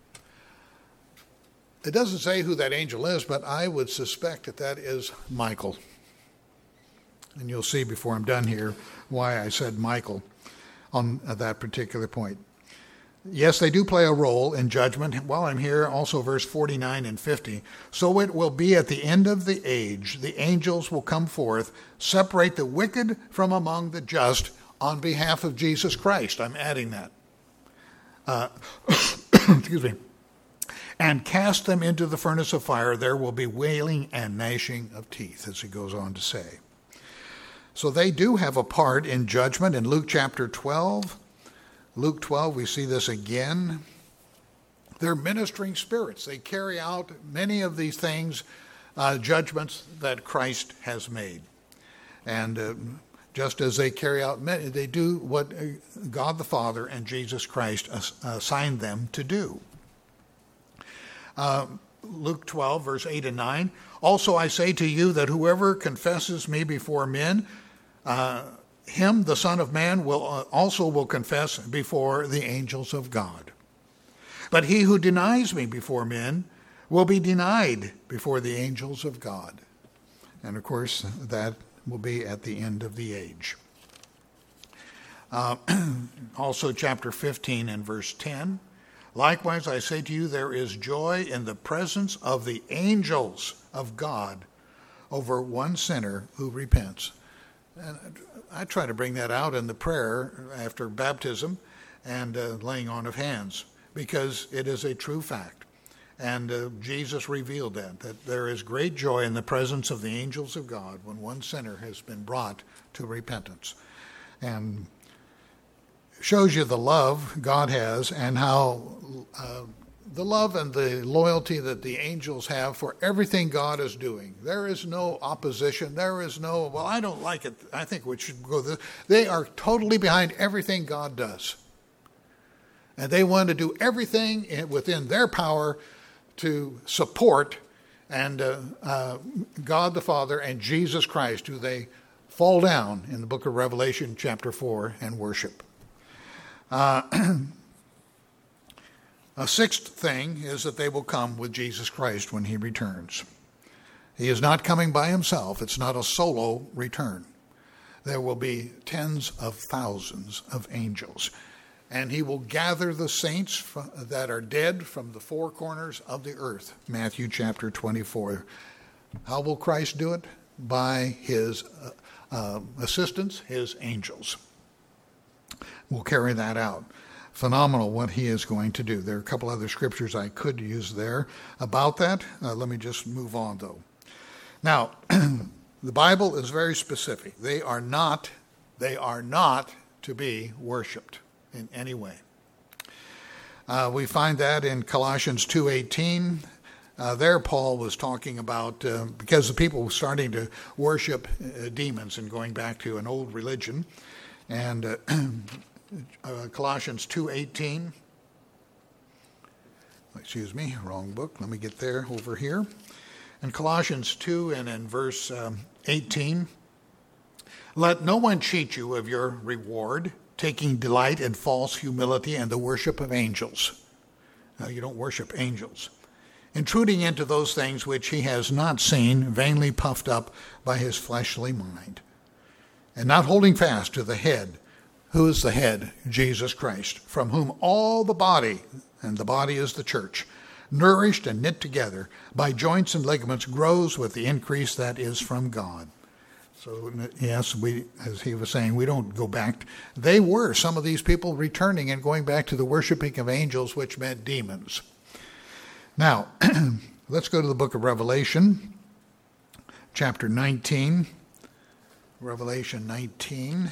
A: It doesn't say who that angel is, but I would suspect that that is Michael. And you'll see before I'm done here why I said Michael on that particular point. Yes, they do play a role in judgment. While I'm here, also verse forty-nine and fifty. So it will be at the end of the age, the angels will come forth, separate the wicked from among the just on behalf of Jesus Christ. I'm adding that. Uh, excuse me. And cast them into the furnace of fire. There will be wailing and gnashing of teeth, as he goes on to say. So they do have a part in judgment. In Luke chapter twelve, Luke twelve, we see this again. They're ministering spirits. They carry out many of these things, uh, judgments that Christ has made. And uh, just as they carry out many, they do what God the Father and Jesus Christ assigned them to do. Uh, Luke twelve, verse eight and nine. Also I say to you that whoever confesses me before men, uh, him the Son of Man will uh, also will confess before the angels of God. But he who denies me before men will be denied before the angels of God. And of course, that will be at the end of the age. Uh, also chapter fifteen and verse ten. Likewise, I say to you, there is joy in the presence of the angels of God over one sinner who repents. And I try to bring that out in the prayer after baptism and uh, laying on of hands, because it is a true fact. And uh, Jesus revealed that, that there is great joy in the presence of the angels of God when one sinner has been brought to repentance. And shows you the love God has and how uh, the love and the loyalty that the angels have for everything God is doing. There is no opposition. There is no, well, I don't like it. I think we should go this. They are totally behind everything God does. And they want to do everything within their power to support and uh, uh, God the Father and Jesus Christ, who they fall down in the book of Revelation chapter four and worship. Uh, a sixth thing is that they will come with Jesus Christ when he returns. He is not coming by himself. It's not a solo return. There will be tens of thousands of angels. And he will gather the saints that are dead from the four corners of the earth. Matthew chapter twenty-four. How will Christ do it? By his uh, uh, assistants, his angels. We'll carry that out. Phenomenal what he is going to do. There are a couple other scriptures I could use there about that. Uh, let me just move on, though. Now, the Bible is very specific. They are not, they are not to be worshipped in any way. Uh, we find that in Colossians two eighteen. Uh, there Paul was talking about, uh, because the people were starting to worship uh, demons and going back to an old religion. And uh, uh, Colossians two eighteen. Excuse me, wrong book. Let me get there over here. In Colossians two and in verse um, eighteen. Let no one cheat you of your reward, taking delight in false humility and the worship of angels. Now, you don't worship angels. Intruding into those things which he has not seen, vainly puffed up by his fleshly mind. And not holding fast to the head. Who is the head? Jesus Christ, from whom all the body, and the body is the church, nourished and knit together by joints and ligaments, grows with the increase that is from God. So, yes, we, as he was saying, we don't go back. They were, some of these people, returning and going back to the worshiping of angels, which meant demons. Now, let's go to the book of Revelation, chapter nineteen. Revelation nineteen.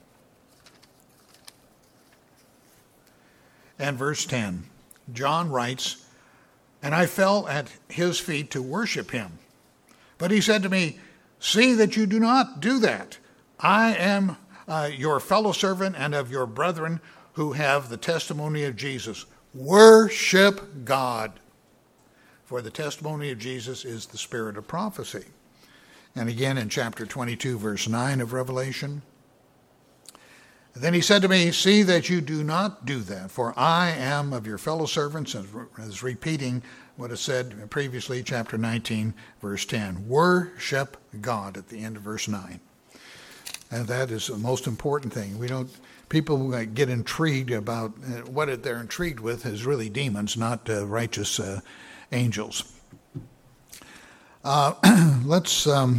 A: And verse ten. John writes, "And I fell at his feet to worship him. But he said to me, see that you do not do that. I am uh, your fellow servant and of your brethren who have the testimony of Jesus. Worship God. For the testimony of Jesus is the spirit of prophecy." And again in chapter twenty-two, verse nine of Revelation. Then he said to me, see that you do not do that, for I am of your fellow servants, as repeating what is said previously, chapter nineteen, verse ten. Worship God at the end of verse nine. And that is the most important thing. We don't, people get intrigued about what they're intrigued with is really demons, not uh, righteous uh, angels. Uh, let's, um,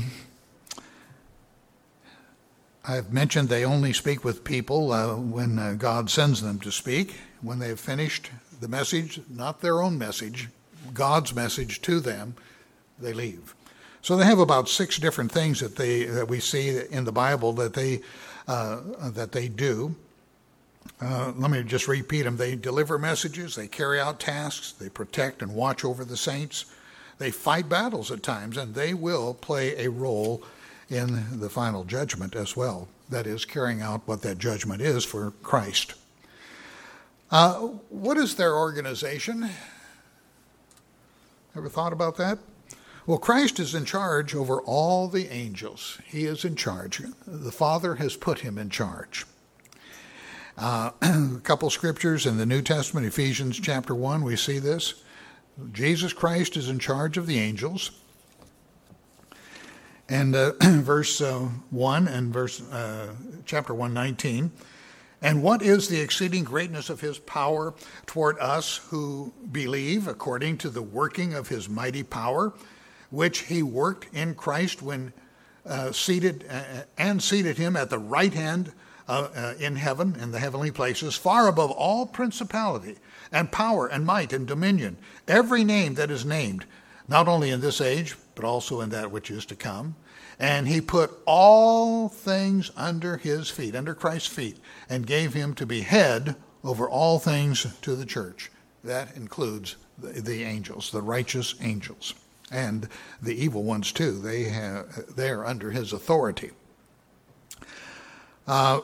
A: I've mentioned they only speak with people uh, when uh, God sends them to speak. When they've finished the message, not their own message, God's message to them, they leave. So they have about six different things that they that we see in the Bible that they uh, that they do. Uh, let me just repeat them. They deliver messages, they carry out tasks, they protect and watch over the saints, they fight battles at times, and they will play a role in the final judgment as well. That is, carrying out what that judgment is for Christ. Uh, what is their organization? Ever thought about that? Well, Christ is in charge over all the angels. He is in charge. The Father has put him in charge. Uh, a couple scriptures in the New Testament, Ephesians chapter one, we see this. Jesus Christ is in charge of the angels. And uh, verse uh, one and verse uh, chapter one nineteen. And what is the exceeding greatness of his power toward us who believe, according to the working of his mighty power, which he worked in Christ when uh, seated uh, and seated him at the right hand uh, uh, in heaven, in the heavenly places, far above all principality and power and might and dominion, every name that is named, not only in this age, but also in that which is to come. And he put all things under his feet, under Christ's feet, and gave him to be head over all things to the church. That includes the, the angels, the righteous angels, and the evil ones too. They have, they are under his authority. Uh,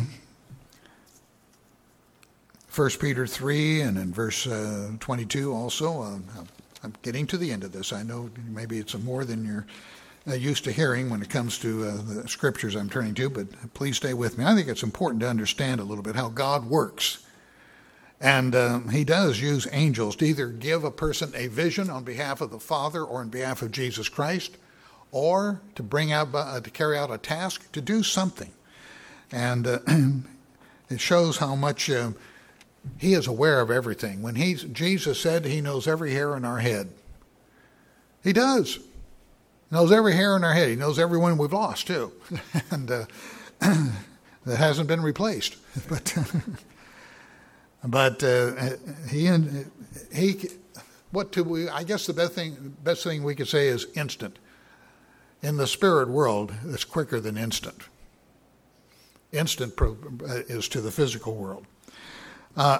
A: First Peter three and in verse uh, twenty-two also. Uh, I'm getting to the end of this. I know maybe it's more than you're uh, used to hearing when it comes to uh, the scriptures I'm turning to, but please stay with me. I think it's important to understand a little bit how God works. And uh, he does use angels to either give a person a vision on behalf of the Father or on behalf of Jesus Christ, or to bring out, uh, to carry out a task, to do something. And uh, it shows how much uh, he is aware of everything. When he's, Jesus said he knows every hair on our head. He does. He knows every hair on our head. He knows everyone we've lost, too. and uh, that hasn't been replaced. But but uh, he, he, what do we, I guess the best thing, best thing we could say is instant. In the spirit world, it's quicker than instant. Instant is to the physical world. Uh,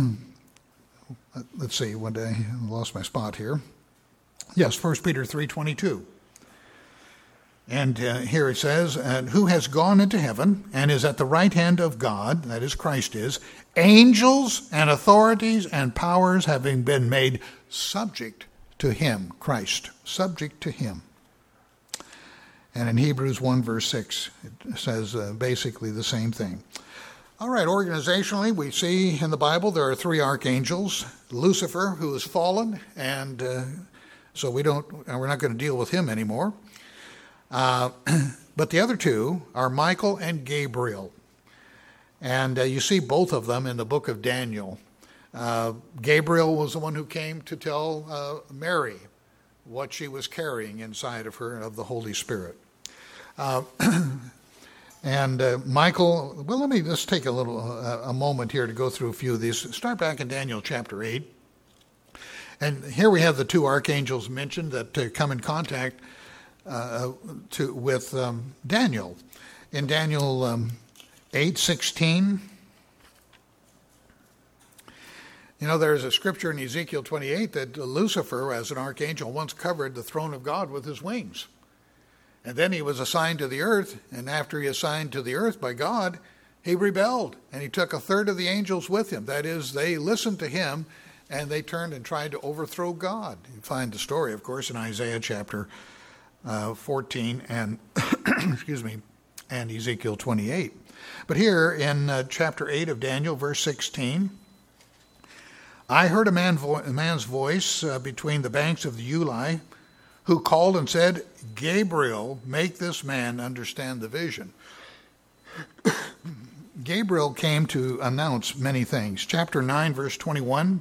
A: let's see, one day I lost my spot here. Yes, First Peter three twenty-two. And uh, here it says, and who has gone into heaven and is at the right hand of God, that is Christ is, angels and authorities and powers having been made subject to him, Christ, subject to him. And in Hebrews one verse six, it says uh, basically the same thing. All right, organizationally, we see in the Bible there are three archangels. Lucifer, who is fallen, and uh, so we don't, we're not going to deal with him anymore. Uh, but the other two are Michael and Gabriel. And uh, you see both of them in the book of Daniel. Uh, Gabriel was the one who came to tell uh, Mary what she was carrying inside of her of the Holy Spirit. Uh, and uh, Michael, well, let me just take a little uh, a moment here to go through a few of these. Start back in Daniel chapter eight. And here we have the two archangels mentioned that uh, come in contact uh, to, with um, Daniel. In Daniel um, eight sixteen, you know, there's a scripture in Ezekiel twenty-eight that Lucifer, as an archangel, once covered the throne of God with his wings. And then he was assigned to the earth, and after he assigned to the earth by God, he rebelled, and he took a third of the angels with him. That is, they listened to him, and they turned and tried to overthrow God. You find the story, of course, in Isaiah chapter uh, fourteen and excuse me, and Ezekiel twenty-eight. But here in uh, chapter eight of Daniel, verse sixteen, I heard a, man vo- a man's voice uh, between the banks of the Ulai, who called and said, Gabriel, make this man understand the vision. Gabriel came to announce many things. Chapter nine, verse twenty-one.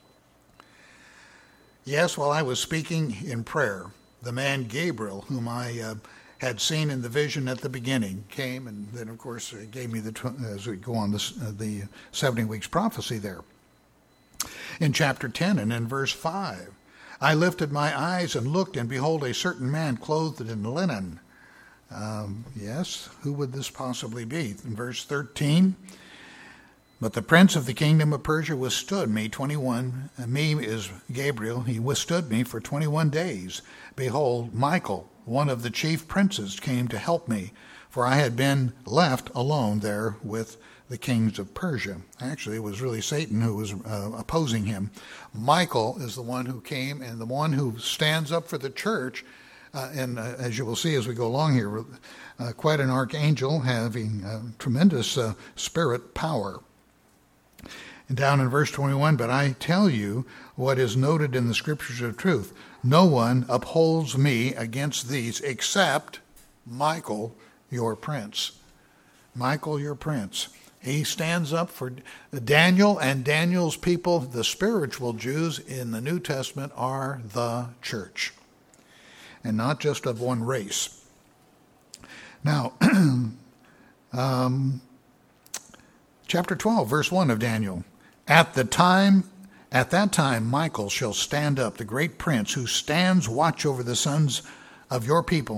A: Yes, while I was speaking in prayer, the man Gabriel, whom I uh, had seen in the vision at the beginning, came, and then, of course, gave me the, tw- as we go on, this, uh, the seventy weeks prophecy there. In chapter ten and in verse five, I lifted my eyes and looked, and behold, a certain man clothed in linen. Um, yes, who would this possibly be? In verse thirteen, but the prince of the kingdom of Persia withstood me, twenty-one, and me is Gabriel, he withstood me for twenty-one days. Behold, Michael, one of the chief princes, came to help me, for I had been left alone there with the kings of Persia. Actually, it was really Satan who was uh, opposing him. Michael is the one who came, and the one who stands up for the church, uh, and uh, as you will see as we go along here, uh, quite an archangel having uh, tremendous uh, spirit power. And down in verse twenty-one, but I tell you what is noted in the scriptures of truth. No one upholds me against these except Michael, your prince. Michael, your prince. He stands up for Daniel, and Daniel's people, the spiritual Jews in the New Testament, are the church, and not just of one race. Now, um, chapter twelve, verse one of Daniel. At the time, at that time, Michael shall stand up, the great prince who stands watch over the sons of your people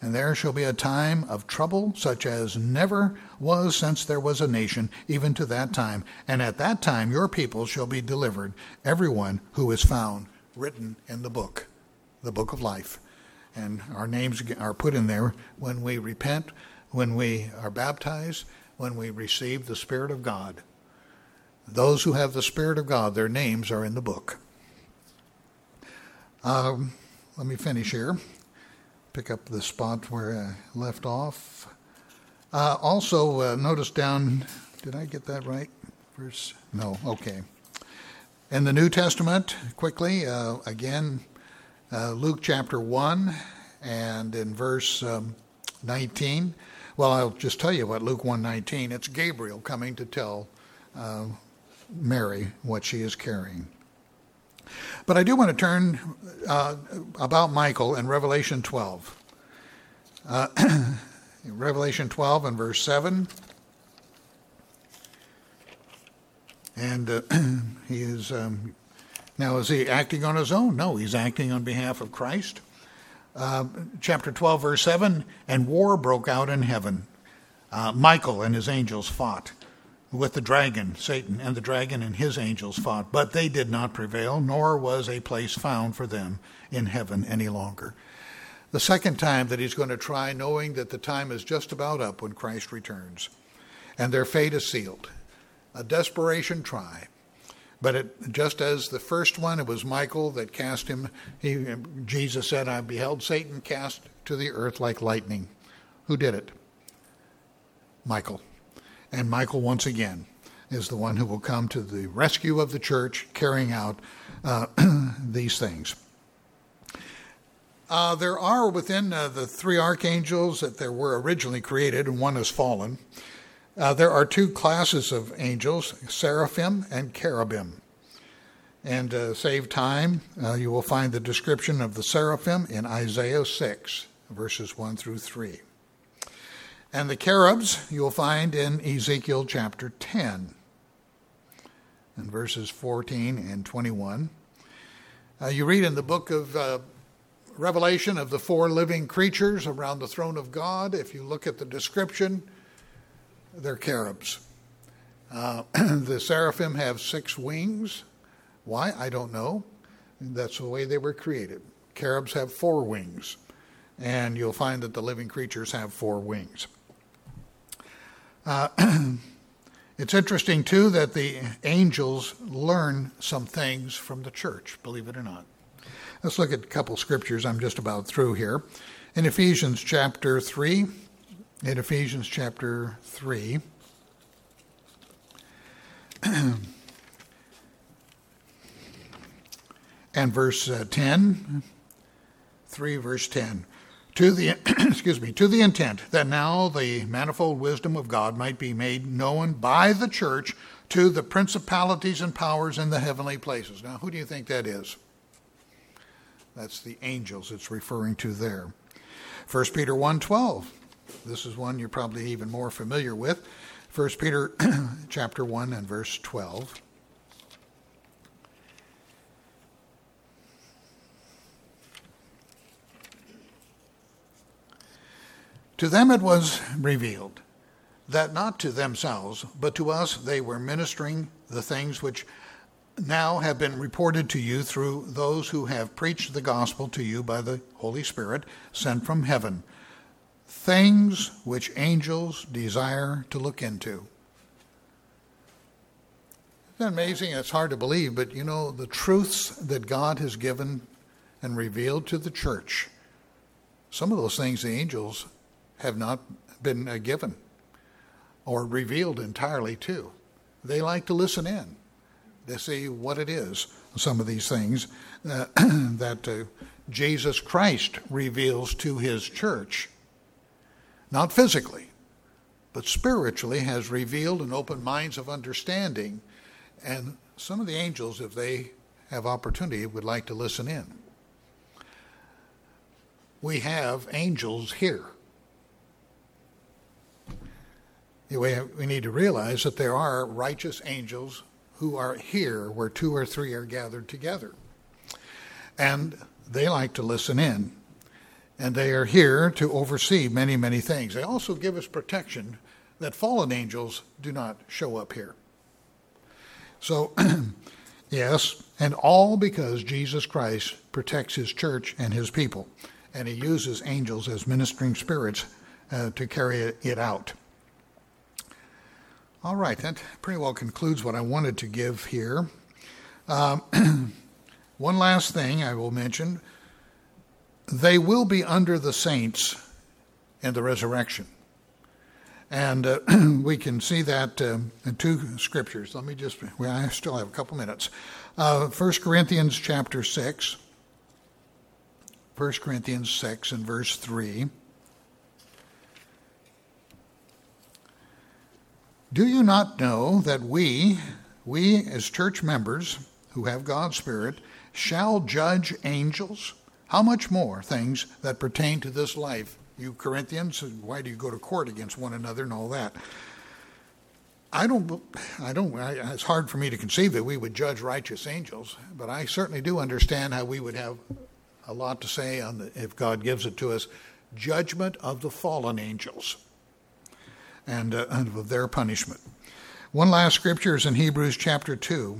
A: And there shall be a time of trouble such as never was since there was a nation, even to that time. And at that time your people shall be delivered, everyone who is found written in the book, the book of life. And our names are put in there when we repent, when we are baptized, when we receive the Spirit of God. Those who have the Spirit of God, their names are in the book. Um, let me finish here. Pick up the spot where I left off. Uh, also, uh, notice down, did I get that right? Verse, no, okay. In the New Testament, quickly, uh, again, uh, Luke chapter one, and in verse um, nineteen. Well, I'll just tell you what Luke one nineteen, it's Gabriel coming to tell uh, Mary what she is carrying. But I do want to turn uh, about Michael in Revelation twelve. Uh, Revelation twelve and verse seven. And uh, he is, um, now is he acting on his own? No, he's acting on behalf of Christ. Uh, chapter twelve, verse seven, and war broke out in heaven. Uh, Michael and his angels fought with the dragon, Satan, and the dragon and his angels fought, but they did not prevail, nor was a place found for them in heaven any longer. The second time that he's going to try, knowing that the time is just about up when Christ returns, and their fate is sealed. A desperation try. But it, just as the first one, it was Michael that cast him. He, Jesus said, I beheld Satan cast to the earth like lightning. Who did it? Michael. And Michael, once again, is the one who will come to the rescue of the church, carrying out uh, these things. Uh, there are within uh, the three archangels that there were originally created, and one has fallen. Uh, there are two classes of angels, seraphim and cherubim. And to uh, save time, uh, you will find the description of the seraphim in Isaiah six, verses one through three. And the cherubs you will find in Ezekiel chapter ten, and verses fourteen and twenty-one. Uh, you read in the book of uh, Revelation of the four living creatures around the throne of God. If you look at the description, they're cherubs. Uh, the seraphim have six wings. Why? I don't know. That's the way they were created. Cherubs have four wings. And you'll find that the living creatures have four wings. Uh, it's interesting, too, that the angels learn some things from the church, believe it or not. Let's look at a couple scriptures. I'm just about through here. In Ephesians chapter three, in Ephesians chapter three, and verse uh, ten, three verse ten, to the excuse me, to the intent that now the manifold wisdom of God might be made known by the church to the principalities and powers in the heavenly places. Now, who do you think that is? That's the angels it's referring to there. First Peter one twelve. This is one you're probably even more familiar with. First Peter chapter one and verse twelve. To them it was revealed that not to themselves, but to us they were ministering the things which now have been reported to you through those who have preached the gospel to you by the Holy Spirit sent from heaven, things which angels desire to look into. Isn't that amazing? It's hard to believe, but you know, the truths that God has given and revealed to the church, some of those things the angels have not been uh, given or revealed entirely to. They like to listen in. They see what it is, some of these things uh, that uh, Jesus Christ reveals to his church. Not physically, but spiritually has revealed and opened minds of understanding. And some of the angels, if they have opportunity, would like to listen in. We have angels here. We need to realize that there are righteous angels who are here where two or three are gathered together. And they like to listen in. And they are here to oversee many, many things. They also give us protection that fallen angels do not show up here. So, yes, and all because Jesus Christ protects his church and his people. And he uses angels as ministering spirits uh, to carry it out. All right, that pretty well concludes what I wanted to give here. Um, one last thing I will mention. They will be under the saints in the resurrection. And uh, we can see that uh, in two scriptures. Let me just, well, I still have a couple minutes. Uh, First Corinthians chapter six. First Corinthians six and verse three. Do you not know that we, we as church members who have God's Spirit, shall judge angels? How much more things that pertain to this life? You Corinthians, why do you go to court against one another and all that? I don't, I don't, I, it's hard for me to conceive that we would judge righteous angels, but I certainly do understand how we would have a lot to say on the, if God gives it to us, judgment of the fallen angels and, uh, and of their punishment. One last scripture is in Hebrews chapter two.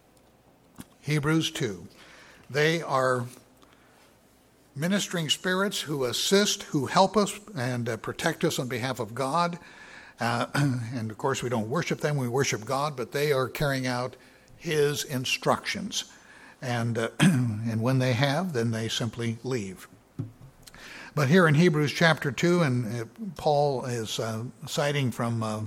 A: Hebrews two. They are ministering spirits who assist, who help us and uh, protect us on behalf of God. Uh, and of course, we don't worship them, we worship God, but they are carrying out his instructions. And, uh, and when they have, then they simply leave. But here in Hebrews chapter two, and uh, Paul is uh, citing from, uh,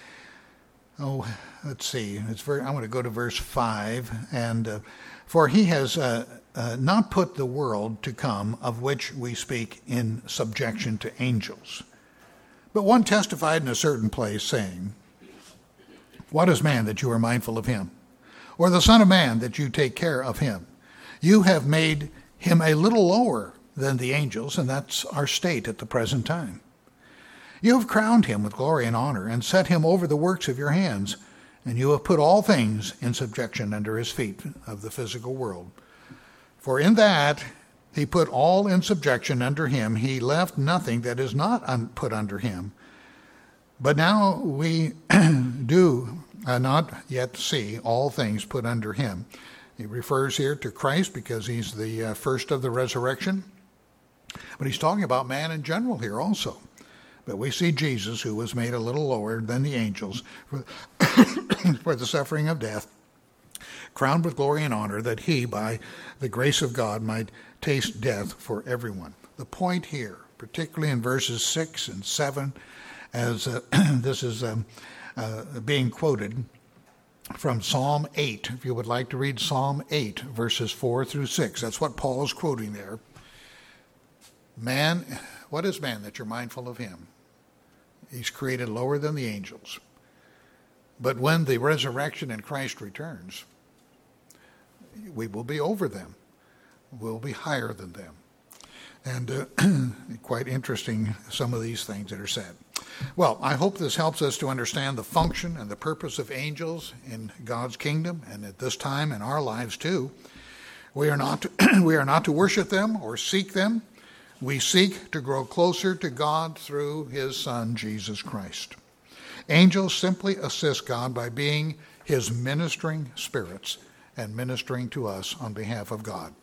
A: oh, let's see, it's very, I'm going to go to verse five. And uh, for he has uh, uh, not put the world to come, of which we speak, in subjection to angels. But one testified in a certain place, saying, what is man that you are mindful of him? Or the Son of Man that you take care of him? You have made him a little lower than the angels, and that's our state at the present time. You have crowned him with glory and honor, and set him over the works of your hands, and you have put all things in subjection under his feet of the physical world. For in that he put all in subjection under him, he left nothing that is not un- put under him. But now we do uh, not yet see all things put under him. He refers here to Christ because he's the uh, first of the resurrection. But he's talking about man in general here also. But we see Jesus, who was made a little lower than the angels for, for the suffering of death, crowned with glory and honor, that he, by the grace of God, might taste death for everyone. The point here, particularly in verses six and seven, as uh, this is um, uh, being quoted from Psalm eight. If you would like to read Psalm eight, verses four through six, that's what Paul is quoting there. Man, what is man that you're mindful of him? He's created lower than the angels. But when the resurrection in Christ returns, we will be over them. We'll be higher than them. And uh, quite interesting, some of these things that are said. Well, I hope this helps us to understand the function and the purpose of angels in God's kingdom, and at this time in our lives too. We are not to, we are not to worship them or seek them. We seek to grow closer to God through his Son, Jesus Christ. Angels simply assist God by being his ministering spirits and ministering to us on behalf of God.